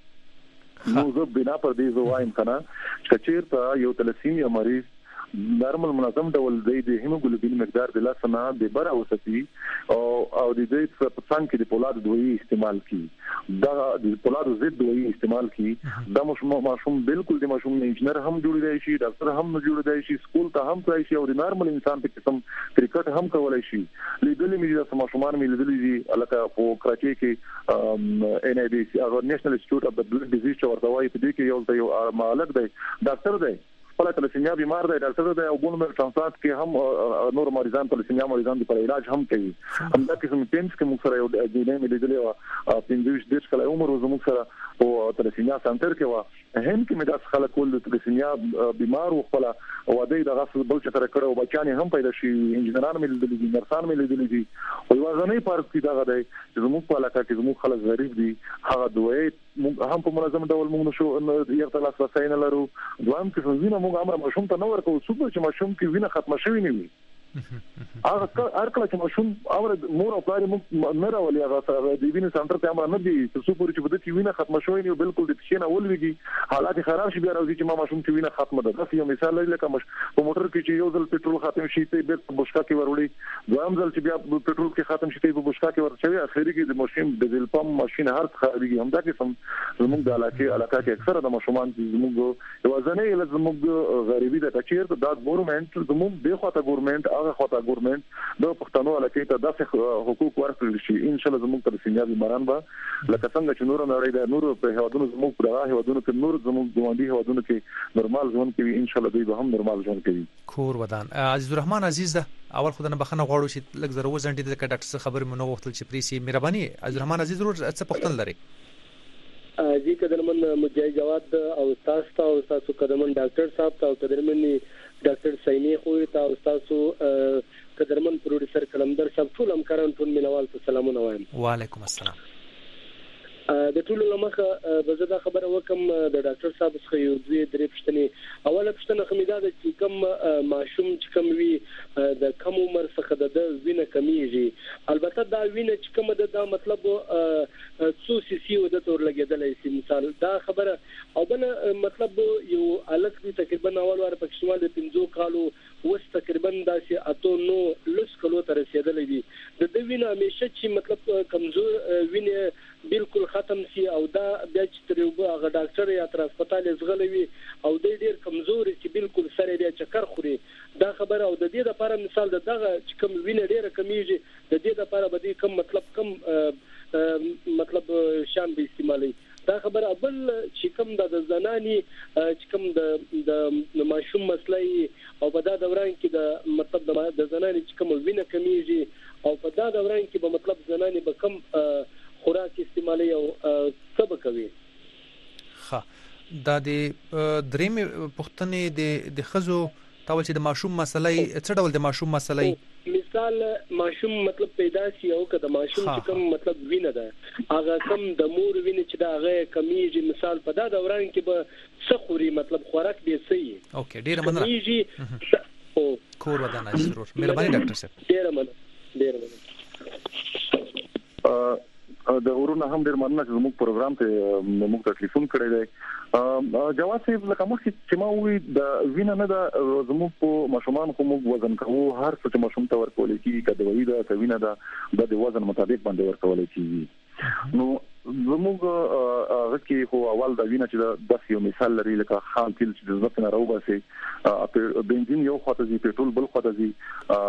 مقصد نو زه بنا پر دې زوایم کنه چې چیرته یو تلسیمیا مریض نورمال منظم ډول دی د هیموګلوبین مقدار د لاسنه د بره اوسطي او او د دې په څنګه کې د پولاد دوی استعمال کی دا د پولاد زید دوی استعمال کی دا ماشوم بالکل د ماشوم انجنیر هم جوړ دی شي ډاکټر هم جوړ دی شي سکول ته هم ځای شي او د نورمال انسان په قسم کرکټ هم کولای شي لیدلې مې د ماشومان مې لیدلې دي الکه په کراچي کې ان ای ډي سي او نېشنل انسټیټیوټ اف د بلډ ډیزیز چې ورته وایي په دې کې یو یو مالک دی ډاکټر دی خپل تلسیمیا بیمار دی ډاکټر دی او بون مر ترانسپلانت کې هم نور مریضان تلسیمیا مریضان لپاره علاج هم کوي همدا قسم پینس کې موږ سره یو د دې مې لیدلې او پنځه دیش کله عمر زموږ سره او تلسیمیا سنټر کې و هم کې مې داس خلک ول تلسیمیا بیمار او خپل او د دې غسل بل څه کړو بچانه هم پیدا شي انجنیران مې لیدلې دي نرسان مې لیدلې دي او یو ځنې پارک کې دا غدای چې زموږ په علاقه کې زموږ خلک غریب دي هغه دوی هم په منظم ډول موږ نشو یو تل اساسا نه لرو دوام کې څنګه موږ امر مشوم ته نو ورکو څو چې مشوم کې وینه ختمه شوی نه وي هغه هر کله چې مشوم امر مور او پلار موږ نه راولي هغه د وینې سنټر ته امر نه دی څو پورې چې بده کې وینه ختمه شوی نه بالکل د پښینه ولويږي حالات خراب شي بیا راځي چې ما مشوم کې وینه ختمه ده دا یو مثال لري لکه په موټر کې چې یو ځل پټرول ختم شي ته به په بشکا کې وروړي دوام ځل چې بیا پټرول کې ختم شي ته په بشکا کې ورچوي اخري کې د ماشين د ډیزل پمپ ماشين هر څه خارجي همدا کې سم زموږ د علاقې علاقې کې اکثره د ماشومان زموږ یو ځنې له زموږ غریبي د تچیر د ګورنمنت زموږ به خواته ګورنمنت هغه خواته ګورنمنت د پښتنو علاقې ته داسې حقوق ورکړل شي ان شاء الله زموږ تر سینیا بیماران به لکه څنګه چې نور نړۍ د نور په هوادونو زموږ په هغه هوادونو کې نور زموږ ګوندي هوادونو کې نورمال ژوند کوي ان شاء الله دوی به هم نورمال ژوند کوي کور ودان عزیز الرحمن عزیز ده اول خدانه بخنه غواړو چې لږ زره وزنټي د ډاکټر خبر مې نو وختل چې پریسي مهرباني عزیز الرحمن عزیز ضرور څه پښتن لري جی قدرمن مجاهد جواد او تاسو او تاسو قدرمن ډاکټر صاحب او قدرمن ډاکټر سینی خو ته او تاسو قدرمن پروډوسر کلمدر صاحب ټول همکاران ټول مینوال ته سلامونه وایم. وعلیکم السلام. د ټولو لمخه به زه دا خبره وکم د ډاکټر صاحب څخه یو دوی درې پښتنې اوله پښتنه خمیدا د چې کم ماشوم چې کم وی د کم عمر څخه د وینه کمیږي البته دا وینه چې کم د مطلب څو سی سی د تور لګیدلې سي مثال دا خبره او بل مطلب یو الک دی تقریبا اول وار په شمال د پنځو کالو وس تقریبا داسې اته نو لس کلو تر رسیدلې دي د دې وینه همیشه چې مطلب کمزور وینه بالکل ختم سي او دا بیا چې تر یو هغه ډاکټر یا تر هسپتال زغلوي او د ډیر کمزوري چې بالکل سره بیا چکر خوري دا خبره او د دې لپاره مثال دغه چې کم وینه ډیره کمیږي د دې لپاره به دې کم مطلب کم مطلب شام به استعمالي دا خبره بل چې کم د زناني چې کم د د ماشوم مسلې او په دا دوران کې د مطلب د زناني چې کم وینه کمیږي او په دا دوران کې به مطلب زناني به کم خوراک استعمالي او سبا کوي. ها دا د دریم پښتنې د د خزو تاول چې د ماشوم مسلې څه ډول د ماشوم مسلې مثال ماشوم مطلب پیدا شي او که د ماشوم چې کوم مطلب وینه ده هغه کم د مور وینه چې دا هغه کمیږي مثال په دا دوران کې به سخوري مطلب خوراک به سي. اوکې ډیر مننه. او کور ودانه ضرور مهرباني ډاکټر صاحب. ډیر مننه ډیر مننه. د ورونه هم ډیر مننه چې موږ پروګرام ته موږ ته ټلیفون کړی دی. جواد صاحب لکه مخکې چې ما وی د وینه نه د زموږ په ماشومان خو موږ وزن کوو هر څه چې ماشوم ته ورکول کیږي کله وی د وینه د د وزن مطابق باندې ورکول کیږي. نو زموږ هغه کې خو اول د وینه چې د یو مثال لري لکه خام تیل چې د ځمکې نه راوباسي په بنزین یو خواته زی پټرول بل خواته زی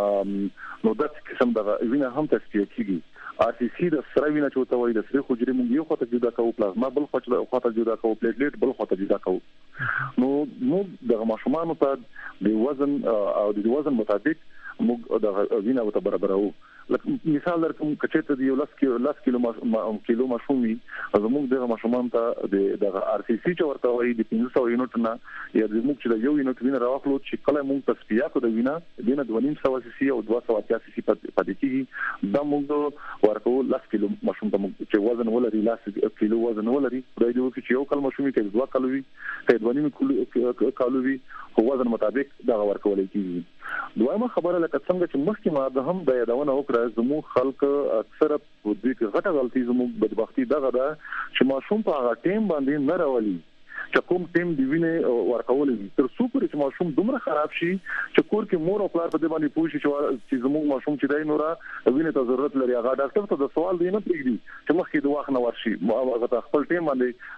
نو د قسم د وینه هم تصفیه کیږي. ار سی سی د سره وینه چې وته وای د سره حجرې مونږ یو خواته جدا کوو پلازما بل خواته جدا کوو پلیټلیټ بل خواته جدا کوو. نو موږ د ماشومان ته د وزن او د وزن مطابق موږ د وینه وته برابرو. لکه مثال درکوم کچته دی لاس کیلو لاس کیلو کیلو ماشومي زموږ د ماشومان ته د ار سی سی چې ورته وای د پنځه سوه یونټ نه یا د موږ چې د یو یونټ وینه راوخلو چې کله موږ تصفیه کو د وینه دینه د ونیم سوه سی سی او دوه سوه اتیا سی سی پاتې کیږي دا موږ ورکو لاس کیلو ماشوم ته چې وزن ولري لاس کیلو وزن ولري دا دی چې یو کال ماشومي کې دوه کالوري کې د ونیم کالوري هو وزن مطابق دا ورکول کیږي. دویمه خبره لکه څنګه چې مخکې ما د هم د یادونه وکړه زموږ خلک اکثره په دې کې غټه غلطي زموږ بدبختی دغه ده چې ماشوم په هغه ټیم باندې نه راولي چې کوم ټیم دی وینه ورکول دي تر څو پورې چې ماشوم دومره خراب شي چې کور کې مور او پلار په دې باندې پوښي چې زموږ ماشوم چې دای نورا وینه ته ضرورت لري هغه ډاکټر ته د سوال دی نه پریږدي چې مخکې د واخ نه ورشي هغه خپل ټیم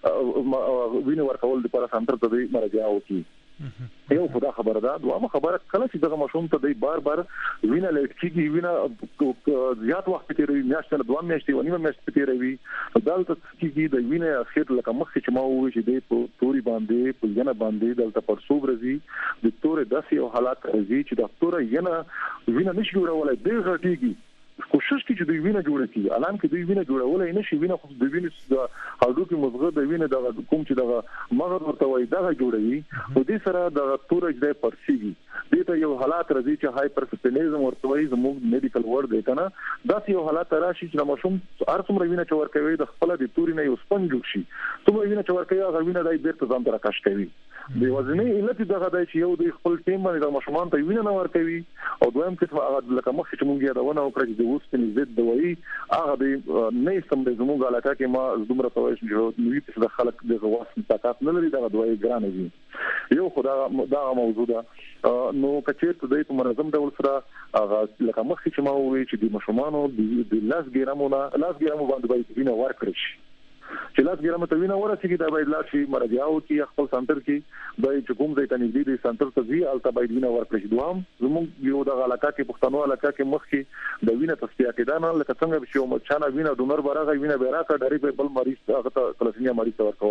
باندې وینه ورکول لپاره سنټر ته دی مراجعه وکړي. یو خدا خبره ده. دوامه خبره کله چې دغه ماشوم ته دی بار بار وینه لټ کیږي وینه زیات وخت تیروي میاشتې دوه میاشتې ونیمه میاشتې تیروي دلته کیږي د وینه اخر لکه مخکې چې ما وویل چې دی په توري باندې په ینه باندې دلته پر صوب رزي د تورې داسې او حالات رزي چې د تورې ینه وینه نشي جوړولای دی غټيږي کوشش کوي چې دوی وینه جوړ کړي الان کې دوی وینه جوړولای نه شي وینه خو د وینې د هډو کې مزغه د وینې د کوم چې د مغز ورته وای دا جوړوي او دې سره د تورج د پرسيږي دې ته یو حالات راځي چې هایپرسپلینیزم ورته وای زموږ میډیکل ورډ دی کنه دا یو حالات راشي چې ماشوم هر څومره وینه چور کوي د خپل د توري نه یو سپنج جوړ شي څومره وینه چور کوي هغه وینه دای بیرته ځان ته راکش کوي د وزنې علت دغه دی چې یو د خپل ټیم باندې د ماشومان ته وینه نه ور کوي او دویم کې هغه لکه مخ چې مونږ یې دا ونه وکړي چې اوس په نسبت دوی هغه د نه سم د زموږ علاقه کې ما زموږ په وایي چې نوې څه د خلک د غواس طاقت نه لري دا دوی ګران دي یو خدا دا موضوع ده نو کچېر ته د منظم ډول سره هغه لکه مخ چې ما وایي چې د ماشومانو د لاس ګرامونه لاس ګرامو باندې باندې وینه ور کړی چې لاس ګرامه ته وینه ورسېږي دا باید لاس شي مراجعه وکړي خپل سنټر کې باید چې کوم ځای ته نږدې دی سنټر ته ځي البته باید وینه ورکړي دوام زموږ یو د علاقه کې پښتنو علاقه کې مخکې د وینه تصفیه کېدل نه لکه څنګه چې یو مچانه وینه ډونر برغه وینه بیراکه ډېری په بل مریض هغه ته تلسیمیا مریض ورکوله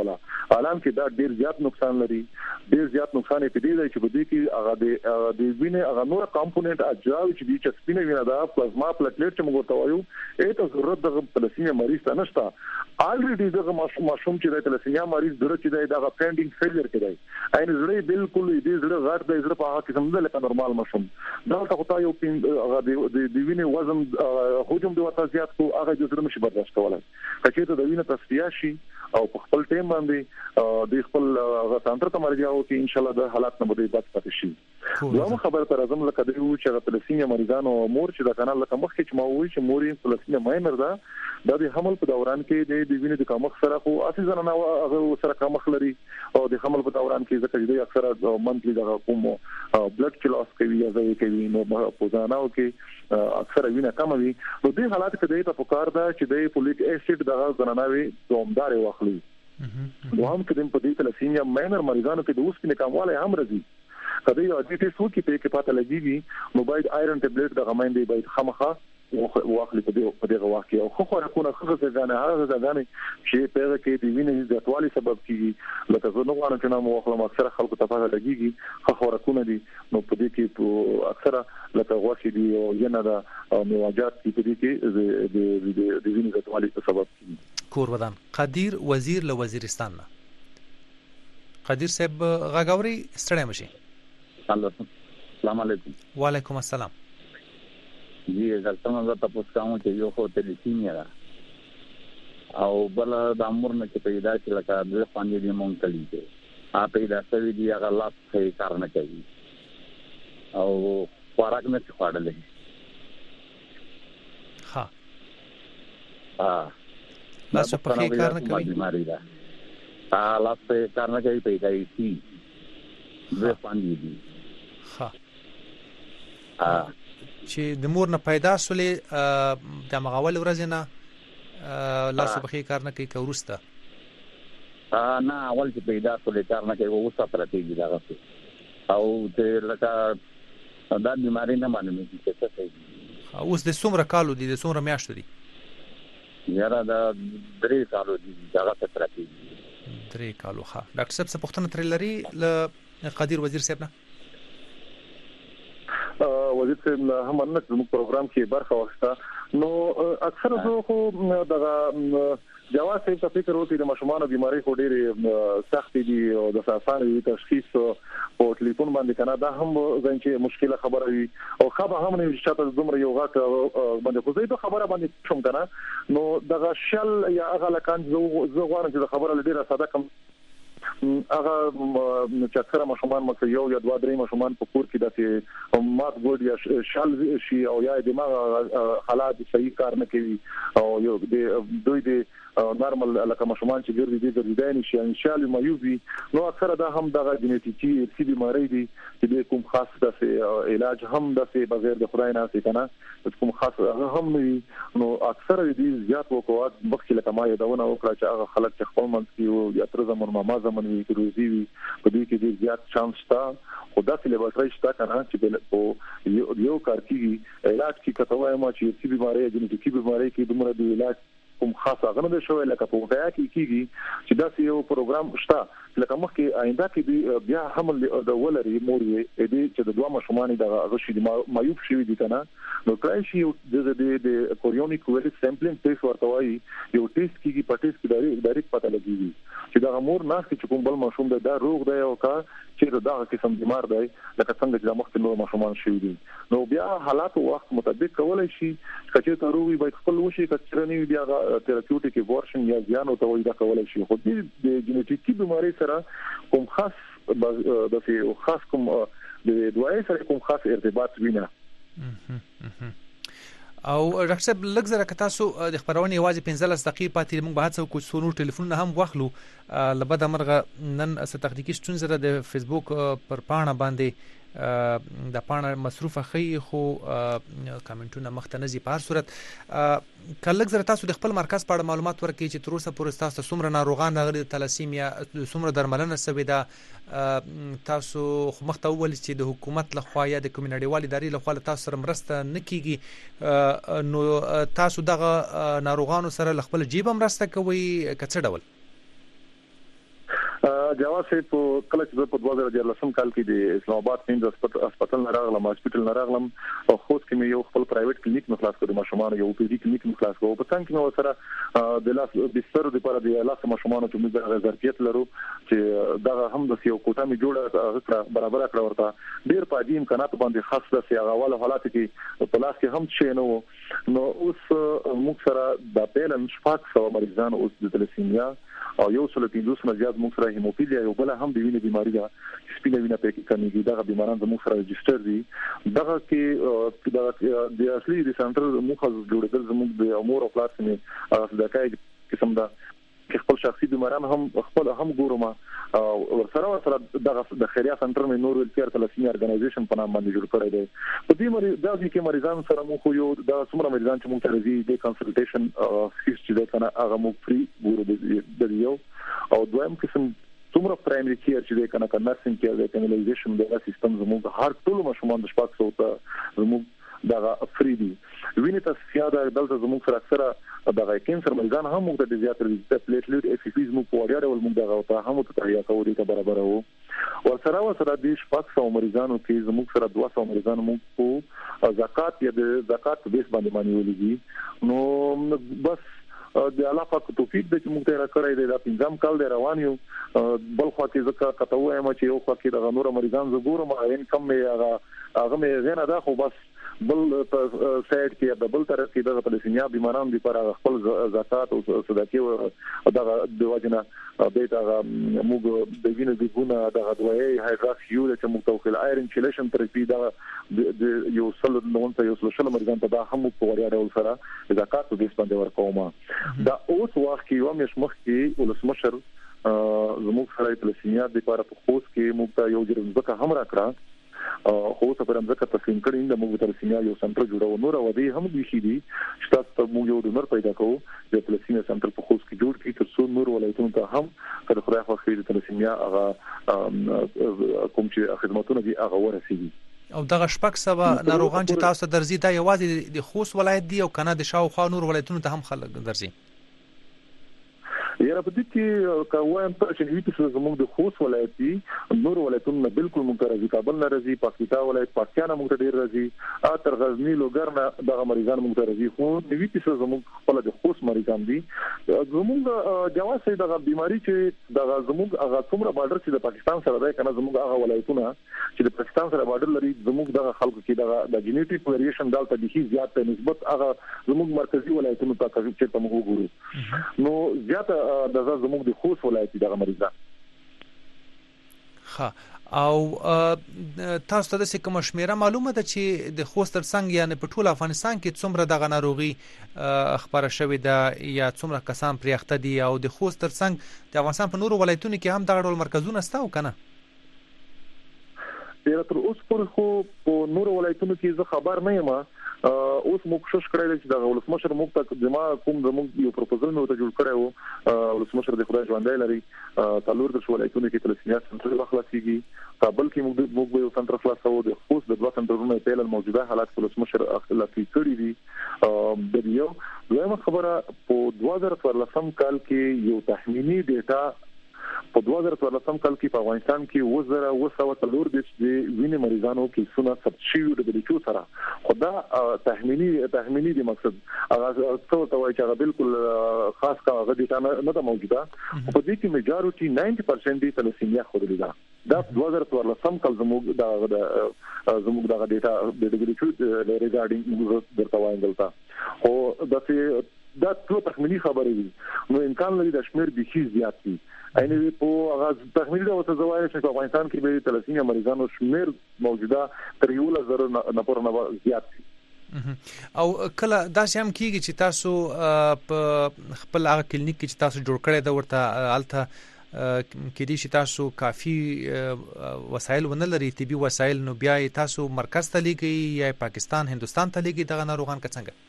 عالم کې دا ډیر زیات نقصان لري ډیر زیات نقصان یې پدې دی چې بده کې هغه د د وینې هغه نور کمپوننت اجزا چې د چسپینه وینه دا پلازما پلیټلیټ چې موږ ته وایو اته ضرورت د تلسیمیا مریض ته نشته الریډي دغه ماشوم چې د تلسیمیا مریض درته چې دی دا فینډینګ فیلر کې دی عین زړه بالکل دې زړه غاټ دی زړه په هغه قسم نه لکه نورمال ماشوم دا ته یو هغه د وینې وزن هجوم دی ورته زیات کو هغه د زړه نشي برداشت کولای کچې ته د وینې تصفیه شي او په خپل ټیم باندې د خپل هغه سنټر ته مرجعو کې ان شاء الله د حالات نه بده بچ پاتې شي نو خبره تر اعظم لکه دی چې تلسیمیا مریضانو مور چې د کانال لکه مخ کې ما وایي چې مورې تلسیمیا ماینر ده د حمل په دوران کې د وینې د کمښت سره خو اساسا نه هغه سره کمښت لري او د حمل په دوران کې ځکه چې اکثره منتلي د کوم بلډ کلاس کوي یا ځای کوي نو په ځاناو کې اکثره وینه کم وي نو د حالات کې د په کار ده چې د فولیک اسید دغه زنانوي دوامدار واخلي نو هم کدم په دې تلسیمیا ماینر مریضانو کې د اوس کې کمواله هم راځي کله یو د ټیسټ وکړي په کې پاتې لګيږي نو باید آیرن ټابلیټ د غماندې باید خامخا واخلي په دې په دې واقع او خو خورکونه خغه ځانه هغه ځانه چې په کې د وینې د اتوالي سبب کیږي لکه زه نو غواړم چې نو واخلم اکثره خلکو ته پاتې لګيږي خو خورکونه دي نو په دې کې اکثره لکه غوښې دي او ینه د میواجات په دې کې د د د وینې د اتوالي سبب کیږي کور ودان قدیر وزیر له وزیرستان نه قدیر صاحب غاغوري ستړی مشي السلام علیکم وعلیکم السلام جی دلته موږ تاسو کوم چې یو خو تلسیمیا ده او بل د امر نه چې پیدا شي لکه د باندې دی مونږ کلی چې ا پیدا شوی دی هغه لاس صحیح کار نه کوي او خوراک نه څخاړلې ها ها لاس په صحیح کار نه کوي بیماری ده ا لاس صحیح کار نه کوي پیدا شي د باندې دی ها ا چې د مور نه پیدا سولې د مغاول ورځ نه لاسو بخي کار نه کوي کورسته ا نه اول چې پیدا سولې کار نه کوي وسه پرتېږي دا غوښته او چې لکه دا بیماری نه معلومه چې څه کوي اوس د څومره کالو دي د څومره میاشتو دي یاره دا درې کالو دي دا غوښته پرتېږي درې کالو ښه ډاکټر صاحب څه پوښتنه ترې لري ل قدیر وزیر صاحب نه وزیر صاحب هم نن زموږ پروګرام کې برخه واخیسته نو اکثر زه خو دغه جواز صاحب څه فکر وکړي د مشمانو بیماری خو ډېری سخت دي او د اساساني تشخیص او ټلیفون باندې کنه دا هم ځین چې مشکله خبره وي او خبره هم نه چې تاسو دومره یو غاټ باندې خو زه د خبره باندې شوم کنه نو دغه شل یا هغه لکان زه غواړم چې د خبره ډیره ساده کم هغه چې اکثره مشمان مکه یو یا دوه درې مشمان په کور کې داسې مات ګوډ یا شال شي او یا دماغ حالات صحیح کار نه کوي او یو د دوی د نارمل لکه مشمان چې ګرځي دي ګرځیدای نشي ان شاء الله مایوبي نو اکثره دا هم دغه جنټیکي سی بیماری دي چې کوم خاص داسې علاج هم داسې بغیر د خدای نه سي کنه کوم خاص هغه هم نه نو اکثره دي زیات وقوات بخښ لکه ما یادونه وکړه چې هغه خلک چې خپل منځ کې یا تر زمون ما زمون وی روزي وي په دې کې ډیر زیات چانس شته خو داسې لیبارټری شته کنه چې په یو کار کې علاج کې کتوای ما چې سی بیماری جنټیکي بیماری کې دومره دی علاج کوم خاصه غنډه شوی لکه په وګیا کې کیږي چې دا یو پروګرام شته لکه مخکې آینده کې بیا حمل د ولري مور یې دې چې د دوه مشمانې د غشي د مایوب شوی دي کنه نو کله شي د د کوريونیک ویل سامپلینګ ټیسټ ورته وایي یو ټیسټ کیږي په ټیسټ کې ډایرکټ ډایرکټ پته لګیږي چې دا مور نه چې کوم بل مشوم دا روغ دی او کا چې دا قسم بیمار دی لکه څنګه چې مخکې نور مشومان شوی دي نو بیا حالات او وخت مطابق کولای شي چې ته روغي باید خپل وشي کچرنی بیا تھراپیوټیک ورشن یا ځان او توي دا کولای شي خو د جنټیکي بیماری سره کوم خاص د خاص کوم د دوای سره کوم خاص ارتباط وینه او ډاکټر صاحب لږ زره کتا سو د خبرونه یوازې پنځلس دقیقې پاتې موږ به هڅه وکړو سونو ټلیفون هم واخلو لبد امرغه نن څه تخنیکی ستونزه د فیسبوک پر پاڼه باندې د پاڼه مصروفه خي خو کمنټونه مختنزي په هر صورت کله زره تاسو د خپل مرکز په اړه معلومات ورکړئ چې تر اوسه پورې تاسو څومره ناروغان غړي د تلاسیمیا څومره درملنه سوي ده تاسو خو مخته ول چې د حکومت لخوا یا د کمیونټي ادارې لخوا تاسو سره مرسته نکېږي نو تاسو دغه ناروغانو سره خپل جیب مرسته کوي کڅ ډول جواز په کله چې په دوه زره دیارلسم کال کې د اسلام آباد سیند هسپتال نه راغلم هسپتال نه راغلم او خو کې مې یو خپل پرایویټ کلینیک مخلاص کړو ماشومان یو پی ډي کلینیک مخلاص کړو په څنګه کې نو سره د لاس بستر لپاره د لاس ماشومان چې موږ د ظرفیت لرو چې دا هم د یو کوټه می جوړه برابر کړ ورته ډیر په دې امکانات باندې خاص د سیاغواله حالات کې په لاس کې هم شي نو نو اوس موږ سره د پیلن شپږ سو مریضان اوس د تلسیمیا او یو سل پنځوس نه زیات موږ سره هیموفیلیا یو بل هم د وینې بیماری ده سپینه وینه پکې کمیږي دا بیماران زموږ سره رجسټر دي دغه کې د د اصلي د سنټر موخه جوړېدل زموږ د امور او پلاتفورم د کای قسم ده چې خپل شخصي بیماران هم خپل هم ګورم او ورسره ورسره د خیریه سنټر مې نور ویلکیر تلسیمیا ارګنایزیشن په نام باندې جوړ کړی دی په دې مری دا چې مریضان سره مو خو یو د څومره مریضان چې موږ ته راځي د کنسلټیشن فیس چې دا کنه هغه موږ فری ګورو د یو او دویم قسم څومره پرایمري کیر چې دا کنه نرسینګ کیر د کنالایزیشن د سیستم زموږ هر ټول ماشومان د شپږ سو ته زموږ دا فری دي ویني تصفیه دا دلته زموږ سره اکثره دا کینسر مریضان هم موږ ته د زیاتره د پلیټلیټ اف پی زموږ په وړیا ډول موږ دا غوته هم ته تهیا کوو ته برابر وو ورسره ورسره د شپږ سو مریضانو کې زموږ سره دوه سو مریضان موږ په زکات یا د زکات په بیس باندې باندې نو بس د الله پاک توفیق د چې موږ ته راکړی دی دا پنځم کال دی روان یو بل خو کې ځکه کته وایم چې یو خو کې د نور مریضان زګورم ان کم مې هغه هغه مې غنه دا خو بس بل سایډ کې د بل طرف کې د تلسیمیا بیماران لپاره خپل زکات او صدقې دغه د وجنه د دغه موږ د وینې د ګونه دغه دوی هایدراکسیو چې موږ توکل آیرن چیلیشن ترپی دا د یو سل نو ته یو سوشل مریضان ته دا هم په وړیا ډول سره زکات په دې باندې ورکوم دا اوس وخت کې یو مش مخ کې ولسمشر زموږ سره تلسیمیا د لپاره په خوست کې موږ ته یو جرم ځکه هم راکړه خو څه پرم ځکه تسلیم کړي د موږ تلسیمیا یو سنټر جوړو نور او دې هم دي شي دي چې تاسو موږ یو ډونر پیدا کوو د تلسیمیا سنټر په خوست کې جوړ کړي تر څو نور ولایتونو ته هم کله خدای خو خیر تلسیمیا هغه کوم چې خدماتونه دي هغه ورسیږي او دغه شپږ سبا ناروغان چې تاسو درځي دا یوازې د خوست ولایت دی او کنه د شاوخوا نور ولایتونو ته هم خلک درځي یاره په دې کې کوم چې ویټ څه زموږ د خوست ولایت دي نور ولایتونه بالکل موږ ته راځي کابل نه راځي پاکستان ولایت پاکستان موږ ته ډیر راځي ا تر غزنی لوګر نه دغه مریضان موږ ته راځي خو د ویټ څه زموږ خپل د خوست مریضان دي زموږ جواز سي دغه بيماري چې دغه زموږ هغه څومره بارډر چې د پاکستان سره دی کنه زموږ هغه ولایتونه چې د پاکستان سره بارډر لري زموږ دغه خلکو کې دغه د جینیټیک ویریشن دالته د هي زیات په نسبت هغه زموږ مرکزی ولایتونو ته چې په موږ ګورو نو زیات د زموږ د خوست ولایت دغه مریضان ها او تاسو ته د کوم شمیره معلومه ده چې د خوست ترڅنګ یعنی په ټول افغانستان کې څومره دغه ناروغي خبره شوې ده یا څومره کسان پرې اخته دي او د خوست ترڅنګ د افغانستان په نورو ولایتونو کې هم دغه ډول مرکزونه شته او کنه تر اوس پورې خو په نورو ولایتونو کې زه خبر نه یم اوس موږ کوشش کړی چې د ولسمشر موږ ته جما کوم زموږ یو پروپوزل نو ته جوړ کړو ولسمشر د خدای ژوندۍ لري تلور د ولایتونو کې تلسیمیا سنټر خلاصيږي کابل کې موږ موږ یو سنټر خلاصو د خوست د دوه سنټرونو په اړه موجوده حالات ولسمشر اختلافي کړی دي د یو دویمه خبره په دوه زره څوارلسم کال کې یو تخمینی ډیټا په دوه زره څوارلسم کال کې په افغانستان کې وزره وسو تلور د وینې مریضانو کې سونه سبشیو د بلیچو سره خدا تخمینی تخمینی دی مقصد هغه څه ته وایي چې هغه بالکل خاص کا هغه ډیټا نه ده موجوده په دې کې میجارټي نود پرسنټ دی تلسیمیا خوري دا دا دوه زره څوارلسم کال زموږ دا زموږ دا ډیټا د بلیچو ریګارډینګ موږ درته وایم دلته او دا دا ټول تخمینی خبرې دي نو امکان لري د شمیر به شي زیات وي اینوی په هغه تخمینی دا وته زوایي چې په افغانستان کې به تلسیمیا مریضانو شمیر موجوده تر یو لزر نه پر نه زیات او کله دا هم کیږي چې تاسو په خپل هغه کلینیک کې چې تاسو جوړ کړی دا ورته الته کې دي چې تاسو کافي وسایل ونه لري طبي وسایل نو بیا تاسو مرکز ته لګي یا پاکستان هندستان ته لګي دغه ناروغان څنګه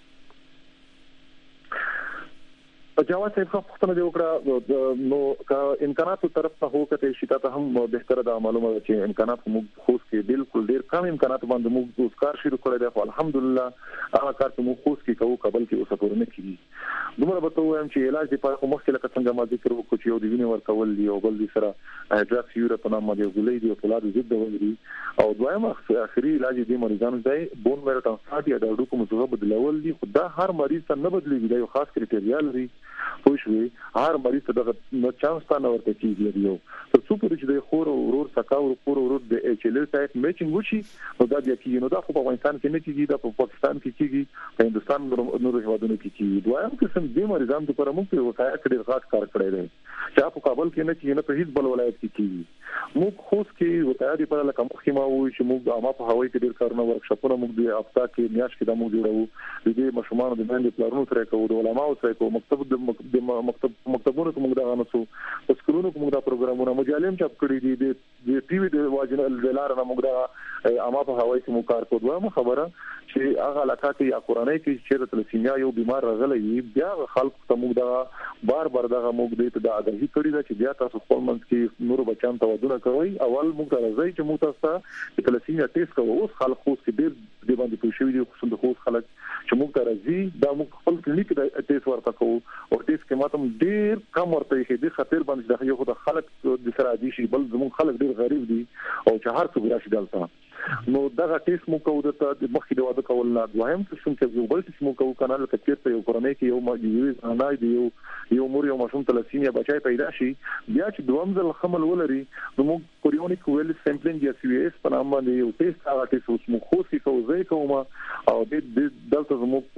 جواز صاحب خو پښتنه دی وکړه نو کا امکاناتو طرف ته هو کته شي ته هم به تر دا معلومه چې امکانات موږ خوست کې بالکل ډیر کم امکانات باندې موږ اوس کار شروع کړی دی، خو الحمدلله هغه کار چې موږ خوست کې کوو کابل کې اوس پورې نه کیږي. دومره به ته وایم چې علاج لپاره خو مخکې لکه څنګه ما ذکر وکړو چې یو د وینې ورکول دي او بل دي سره هایدراکسیورا په نامه د ګولۍ دي او فولادو ضد دوا دي، او دویم اخري علاج دې مریضانو دی بون میرو ترانسپلانټ یا د هډوکو مزغه بدلول دي. خو دا هر مریض ته نه بدلېږي، دا یو خاص کرایټریا لري پوه شوې، هر مریض ته دغه نه چانس ته نه ورته کېږي. یو تر څو پورې چې د خور او ورور سکا او خور او ورور د ایچ ال ټایپ میچینګ وشي نو دا بیا کېږي. نو دا خو په افغانستان کې نه کېږي، دا په پاکستان کې کېږي، په هندوستان نورو هېوادونو کې کېږي. دویم قسم دې مریضانو لپاره موږ په وقایه کې ډېر خاص کار کړی دی چې په کابل کې نه کېږي، نه په هیڅ بل ولایت کې کېږي. موږ خوست کې وقایه لپاره لکه مخکې ما وویل چې موږ عامه په هوایي کې ډېر کارونه ورکشاپونه موږ د هفته کې میاشت کې دا موږ جوړوو، د دې ماشومانو د باندې پلانونو سره کوو، د علماو سره کوو، مکتب د مکتب مکتبونو کې موږ دا غنسو، په سکولونو کې موږ دا پروګرامونه مجالم چاپ کړی دي، د ټي وي د واجنل د لار نه موږ دا عامه په هوایي کې موږ کار کوو. دوه خبره چې هغه علاقه کې یا قرآنی کې چې د تلسیمیا یو بیمار راغلی بیا خلکو ته موږ دا بار بار دا موږ دې ته د اگاهي کړی دا چې بیا تاسو خپل منځ کې نور بچان ته ودونه کوي. اول موږ ته راځي چې موږ تاسو ته تلسیمیا ټیسټ کوو. اوس خلک خو کې ډېر د باندې پوه شوي دي، خصوصا د خوست خلک چې موږ ته راځي دا موږ خپل کلینیک د ټیسټ ورته کوو او ټیسټ کې ماته ډېر کم ورته یې دي خطر باندې دا یو خدای خلک د سره عادي شي، بل زموږ خلک ډېر غریب دي او چې هر څه راشي دلته نو دغه ټیسټ مو کوو د مخکې د واده کول نه. دویم قسم چې یو بل څه مو کوو کنه لکه چیرته یو قرآنی کې یو ماجوي نه دی یو یو مور یو ماشوم تلسیمیا بچای پیدا شي بیا چې دوام ځل خمل ولري نو موږ کوريونیک ویل سیمپلینګ یا سی وی اس په نامه دی یو ټیسټ هغه ټیسټ اوس مو خو سي کوو زه کوم او د دلته زموږ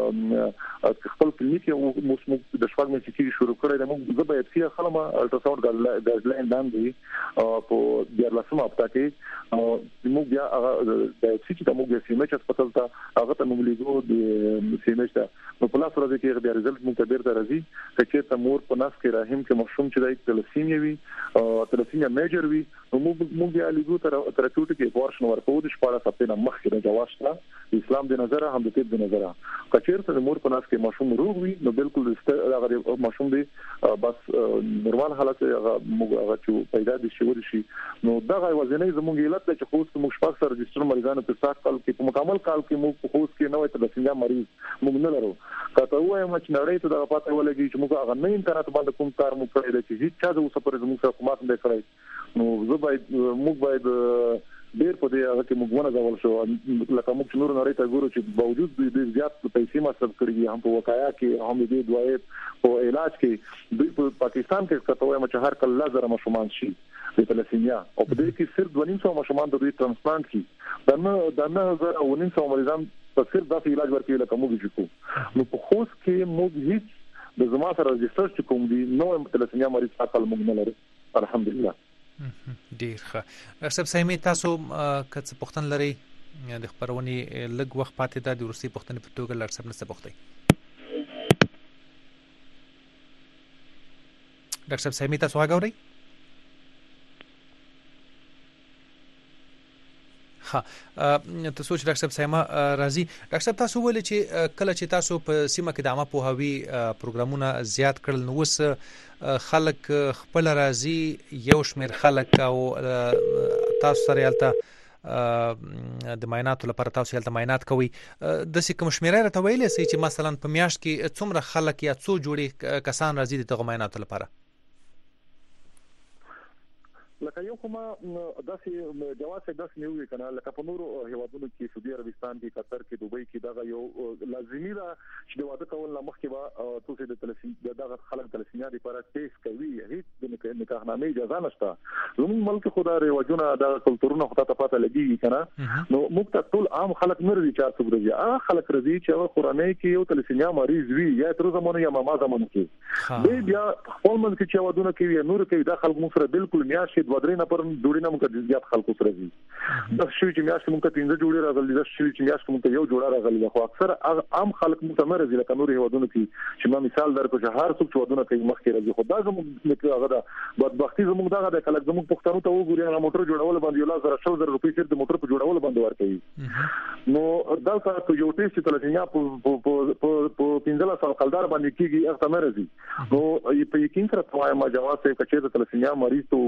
په خپل کلینیک یو موږ د شپږ میاشتې کې شروع کړی دی. موږ زه باید فيه خلما الټراساوند ګایډلاین باندې په دیارلسمه هفته کې موږ بیا هغه د سیټي ته موږ سیمه چې هسپتال ته هغه ته موږ لیدو د سیمه ته په پلاس ورځ کې بیا رزلټ موږ ته بیرته راځي چې ته مور په ناس کې راهم کې مخشوم چې د تلسیمیا وي او تلسیمیا میجر وي نو موږ موږ بیا لیدو تر تراپیوټیک ورشن ورکو د شپږ هفته نه مخکې د جواز ته اسلام د نظر هم د طب د نظر کچیر ته مور په ناس کې مخشوم روغ وي نو بالکل هغه مخشوم دی بس نورمال حالت هغه موږ هغه چې پیدا دي شي ورشي نو دا غوښنه زموږ علت چې خو موږ شپږ سره رجستر مریضانو په سات کال کې په مکمل کال کې موږ په خوست کې نوې تلسیمیا مریض موږ نه لرو. کته وایم چې نړۍ ته د پاتې ولګي چې موږ هغه نه انټرنیټ باندې کوم کار موږ کړی دی چې هیڅ چا د اوسه پر زموږ سره کومات نه کړی نو زه باید موږ باید ډیر په دې هغه کې موږ ونه ځول شو لکه موږ نور نړۍ ته ګورو چې باوجود د زیات پیسې مصرف کړي هم په وقایه کې هم دې دوايي په علاج کې دوی په پاکستان کې کته وایم چې هر کله لزر مشومان شي د تلسیمیا او په دې کې صرف دوه نیم سو مشومان د دوی ترانسپلانټ کی دنه دنه زر او نیم سو مریضان په صرف د علاج ورکوي لکه موږ چې کوو نو په خوست کې موږ هیڅ د زما سره رجستر چې کوم دي نو تلسیمیا مریض عقل موږ نه لرو الحمدلله. ډیر ښه. ډاکټر صاحب سیمه تاسو کڅ پختن لري د خبرونې لږ وخت پاتې ده د روسي پختن په توګه لړ سب نه پختي ډاکټر صاحب سیمه تاسو هغه ها ته سوچ ډاکټر صاحب سیمه راضي ډاکټر صاحب تاسو ولې چې کله چې تاسو په سیمه کې د عامه پوهاوی پروګرامونه زیات کړل نو وس خلک خپل راضي یو شمیر خلک او تاسو سره یالته د معایناتو لپاره تاسو یالته معاینات کوي د سې کوم شمیره راته ویلې سي چې مثلا په میاشت کې څومره خلک یا څو جوړي کسان راضي د معایناتو لپاره لکه یو کومه داسې جواز داسې نیوي کنه لکه په نورو هیوادونو کې سعودي عربستان کې قطر کې دوبۍ کې دا یو لازمي ده چې د واده کول نه مخکې به تاسو د تلسیمیا دغه خلک تلسیمیا لپاره ټیسټ کوي هیڅ د نکاحنامې اجازه نشته زموږ ملک خو دا رواجونه د کلتورونو خو ته پته لګي کنه نو موږ ته ټول عام خلک نه رضي چې تاسو ورځي هغه خلک رضي چې قرآنی کې یو تلسیمیا مریض وي یا تر زمانه یا ماما زمانه کې دوی بیا خپل منځ کې چې ودونه کوي نور کوي دا خلک موږ سره بالکل میاشت ودرې نه پر جوړې نه موږ زیات خلکو سره دي د شي چې میاشت موږ ته پنځه جوړې راغلي د شي چې میاشت موږ ته یو جوړه راغلي خو اکثر عام خلک موږ ته نه راځي لکه نور هیوادونو کې چې ما مثال درکو چې هر څوک ودونه کوي مخکې راځي خو دا زموږ نکړه هغه دا بدبختی زموږ دغه د کلک زموږ پښتنو ته وګوري نه موټر جوړول باندې یو لازم شل زر روپۍ تر د موټر په جوړول باندې ورکوي نو دا څه یو ټیسټ تلسیمیا په په په پنځله سو کلدار باندې کیږي هغه نه راځي نو په یقین سره وایم جواز ته چې تلسیمیا مریض ته وګوري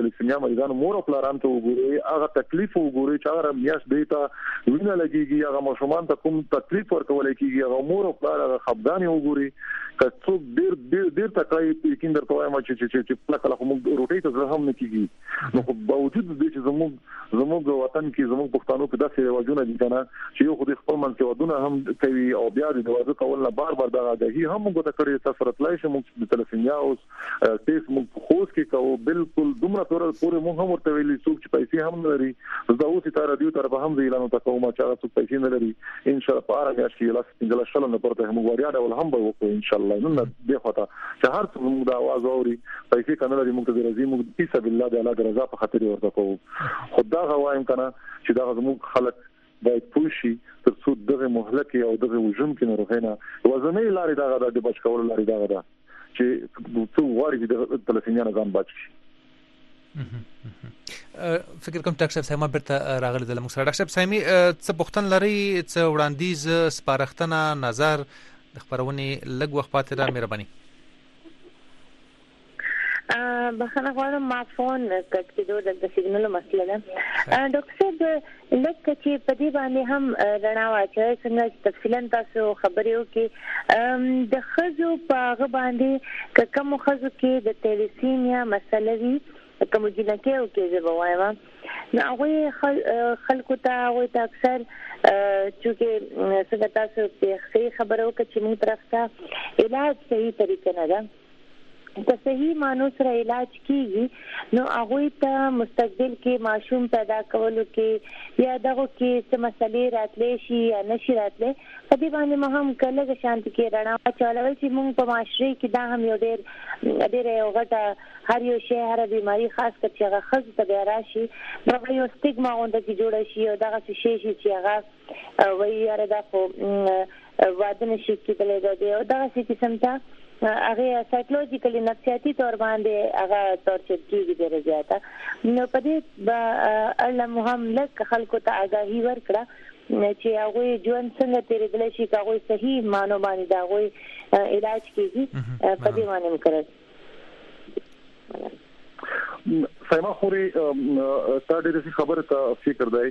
تلسیمیا مریضانو مور او پلاران ته وګوري هغه تکلیف وګوري چې هغه میاش دیتا وینه لګيږي هغه ماشومان ته کوم تکلیف ورکول کیږي هغه مور او پلار هغه خپګان وګوري که څوک ډیر ډیر ډیر تکای کیندر توای ما چې چې چې پلا کله کوم روټي ته هم نه کیږي نو باوجود دې چې زموږ زموږ وطن کې زموږ پښتنو په داسې رواجونه دي کنه چې یو خو د خپل منځ کې ودونه هم کوي او بیا د واده کول نه بار بار دغه دهي هم موږ ته کړی تاسو راتلای شي موږ د تلفنیا اوس تیس موږ خوښ کې کوو بالکل دومره تور پورې موږ هم ورته ویلي څوک چې پیسې هم نه لري زه اوس ته رادیو تر به هم اعلان وکوم چې هغه څوک پیسې نه لري ان شاء الله پاره مې شي لاس څنګه شلل نه پرته موږ وریا ډول هم به وکړو ان شاء الله نن به خطا چې هر څوک موږ د आवाज اوري پیسې کنه لري موږ ته راځي موږ په سبیل الله د الله رضا په خاطر ورته کوو خدا غوایم کنه چې دا زموږ خلک باید پوښي تر څو دغه مهلکه او دغه وجوم کې نه روښنه وزنې لاري دغه د بچ کول لاري دغه دا چې څو واري د تلفینیا نه ځان بچ شي فکر کوم ډاکټر صاحب ما برته راغلی د موږ سره ډاکټر صاحب څه پوښتنه لري څه وړاندیز سپارښتنه نظر د خبرونه لږ وخت پاتې را مهرباني بخنه غواړم ما فون کټ کېدو د سیګنال مسله ده ډاکټر صاحب لکه چې په دې باندې هم رڼا واچوي څنګه تفصیلا تاسو خبرې وکړي د خزو په هغه باندې کوم خزو کې د تلیسیمیا مسله وي کوم جنکه او کې زه وایم نو هغه خلکو ته هغه ته اکثر چې څنګه تاسو په صحیح خبرو کې چې موږ طرف ته علاج صحیح طریقه نه ده که صحیح مانو سره علاج کیږي نو هغه ته مستقبل کې معشوم پیدا کولو کې یا دغه کې څه مسلې راتلې شي یا نشي راتلې په دې باندې مهم کله د شانتي کې رڼا چالوي چې موږ په معاشري کې دا هم یو ډېر ډېر یو غټه هر یو شی هر بیماری خاص کر چې هغه خاص ته راشي نو یو سټیګما غونډه کې جوړ شي او دغه شی شي چې هغه وایي یاره دا خو واده نشي کېدلی دی او دغه شی قسم ته هغه سایکولوژیکلی نفسیاتي تور باندې هغه تورچر کیږي ډېر زیاته نو په دې اړه هم لکه خلکو ته آگاهي ورکړه چې هغه ژوند څنګه تیرېدل شي هغه صحیح مانو باندې دا هغه علاج کیږي په دې باندې وکړي سایما خوري تا ډېر څه خبره ته فکر دی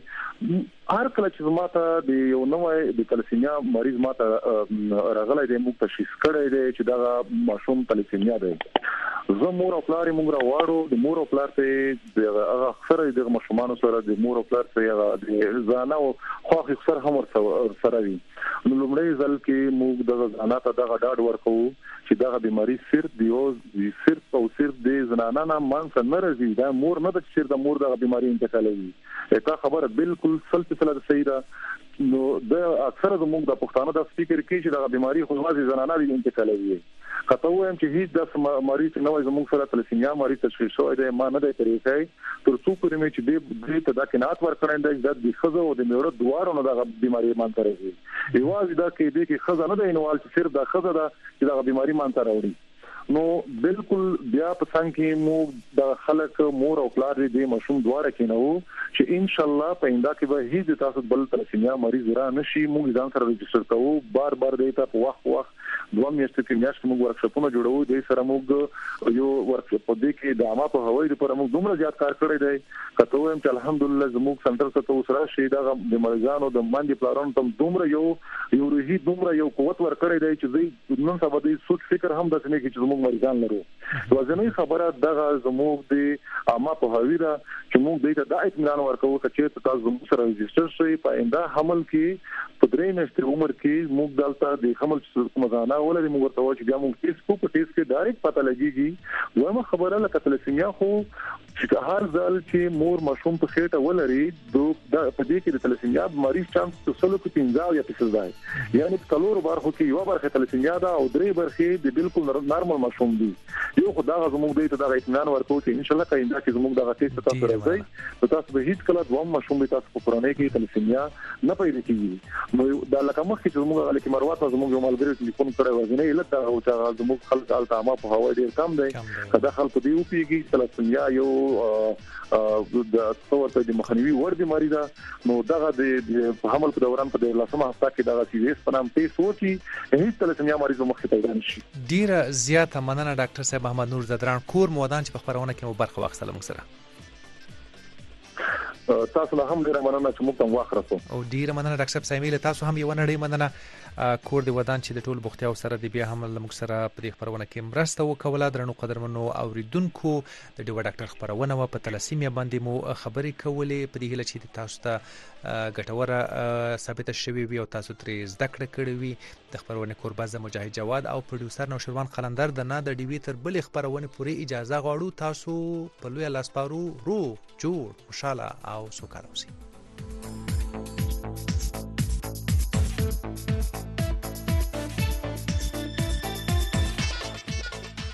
هر کله چې ماته د یو نوې د تلسیمیا مریض ماته راغلی دی موږ تشخیص کړی دی چې دا ماشوم تلسیمیا دی زه مور او پلار موږ راوړو د مور او پلار ته د هغه اکثر د ماشومان سره د مور او پلار سره د ځانو خو اکثر هم سره وي نو لومړی ځل کې موږ د ځانات دغه ډاډ ورکو چې دغه بیماری صرف دیو صرف او صرف د زنانه نه مانس نه راځي دا مور نه د صرف د مور دغه بیماری انتقالوي دا خبره بالکل سلسله صحیح ده نو د اکثر زموږ د پښتانه د فکر کې چې دا بیماری خو غواړي زنانه دي انتقالوي کته وایم چې هیڅ د مریض نه وای زموږ سره تلسیمیا مریض تشخیص شوی دی ما نه دی طریقې تر څو پورې مې چې دې ته دا کینات ورکړم د د خزو او د میوړو دوارو نه د بیماری مان ترږي ایواز دا کې دې کې خزانه د انوال چې صرف د خزه دا چې د بیماری مان تر وړي نو بالکل بیا په څنګه کې مو د خلک مور او پلار دې مشوم دواره کینو چې ان شاء الله په انده کې به هیڅ تاسو بل تلسیمیا مریض را نشي موږ ځان سره رجسټر کوو بار بار دې ته په وخت وخت دوه میاشتې کې میاشتې موږ ورکشاپونه جوړوو دې سره موږ یو ورکشاپ په دې کې د عامه په هوایي لپاره موږ دومره زیات کار کړی دی کته وایم چې الحمدلله زموږ سنټر ته اوس راشي دا د مریضانو د باندې پلانونو تم دومره یو یو روحي دومره یو قوت ورکړی دی چې نن سبا دې سوچ فکر هم داسې نه کې چې زموږ مریضان لرو وزنې خبره دغه زموږ د عامه په هوایي دا چې موږ دې ته د اطمینان ورکوو چې تاسو زموږ سره رجسټر شئ په انده حمل کې په درې میاشتې عمر کې موږ دلته د حمل مزانه ولې موږ ورته وایو چې بیا موږ ټیسټ کوو په ټیسټ کې ډایرکټ پته لګيږي وایم خبره لکه تلسیمیا خو چې هر ځل چې مور ماشوم په خېټه ولري د په دې کې د تلسیمیا مریض چانس څو کې پنځه یا پنځه دی یعنی په څلور برخو کې یو برخه تلسیمیا ده او درې برخې د بالکل نارمل ماشوم دي یو خدای زموږ دې ته د اطمینان ورکوي چې ان شاء الله کله چې زموږ دغه ټیسټ تاسو راځي تاسو به هیڅ کله دوم ماشوم به تاسو په قرانه کې تلسیمیا نه پیدا کیږي نو دا لکه مخکې چې زموږ غلطي مروات زموږ یو ملګری ټلیفون کړی وځنه علت دا او چې زموږ خلک الته ما په هوا ډیر کم دی کله خلک دی او پیږي تلسیمیا یو د څورته د مخنیوي ور دي مریضه نو دغه د حمل په دوران په لاسمه هفته کې دغه سیریس په نام ټیسټ وکړي هیڅ تلسیمیا مریض مخ ته پیدا نشي ډیر زیاته مننه ډاکټر صاحب محمد نور زدران کور مودان چې په خبرونه کې مو برخه واخیستله موږ سره تاسو له هم ډیره مننه چې موږ ته وخت راکو او ډیره مننه ډاکټر صاحب سایمل تاسو هم یو نړۍ مننه کور دی ودان چې د ټول بوختیا سره دی بیا هم موږ سره په دې خبرونه کې مرسته وکوله. درنو قدرمنو اوریدونکو د ډیوا ډاکټر خبرونه و په تلاسیمیا باندې مو خبرې کولې په دې هیله چې تاسو ته ګټوره ثابت شوي وي او تاسو ترې زده کړه کړې وي. د خبرونه کوربه ز مجاهد جواد او پروډوسر نوشروان قلندر د نه د ډیوی تر بل خبرونه پوری اجازه غواړو. تاسو په لوی لاسپارو رو جوړ خوشاله او سوکاله اوسئ.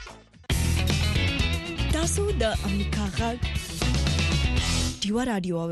تاسو د امریکا غږ ډیوا رادیو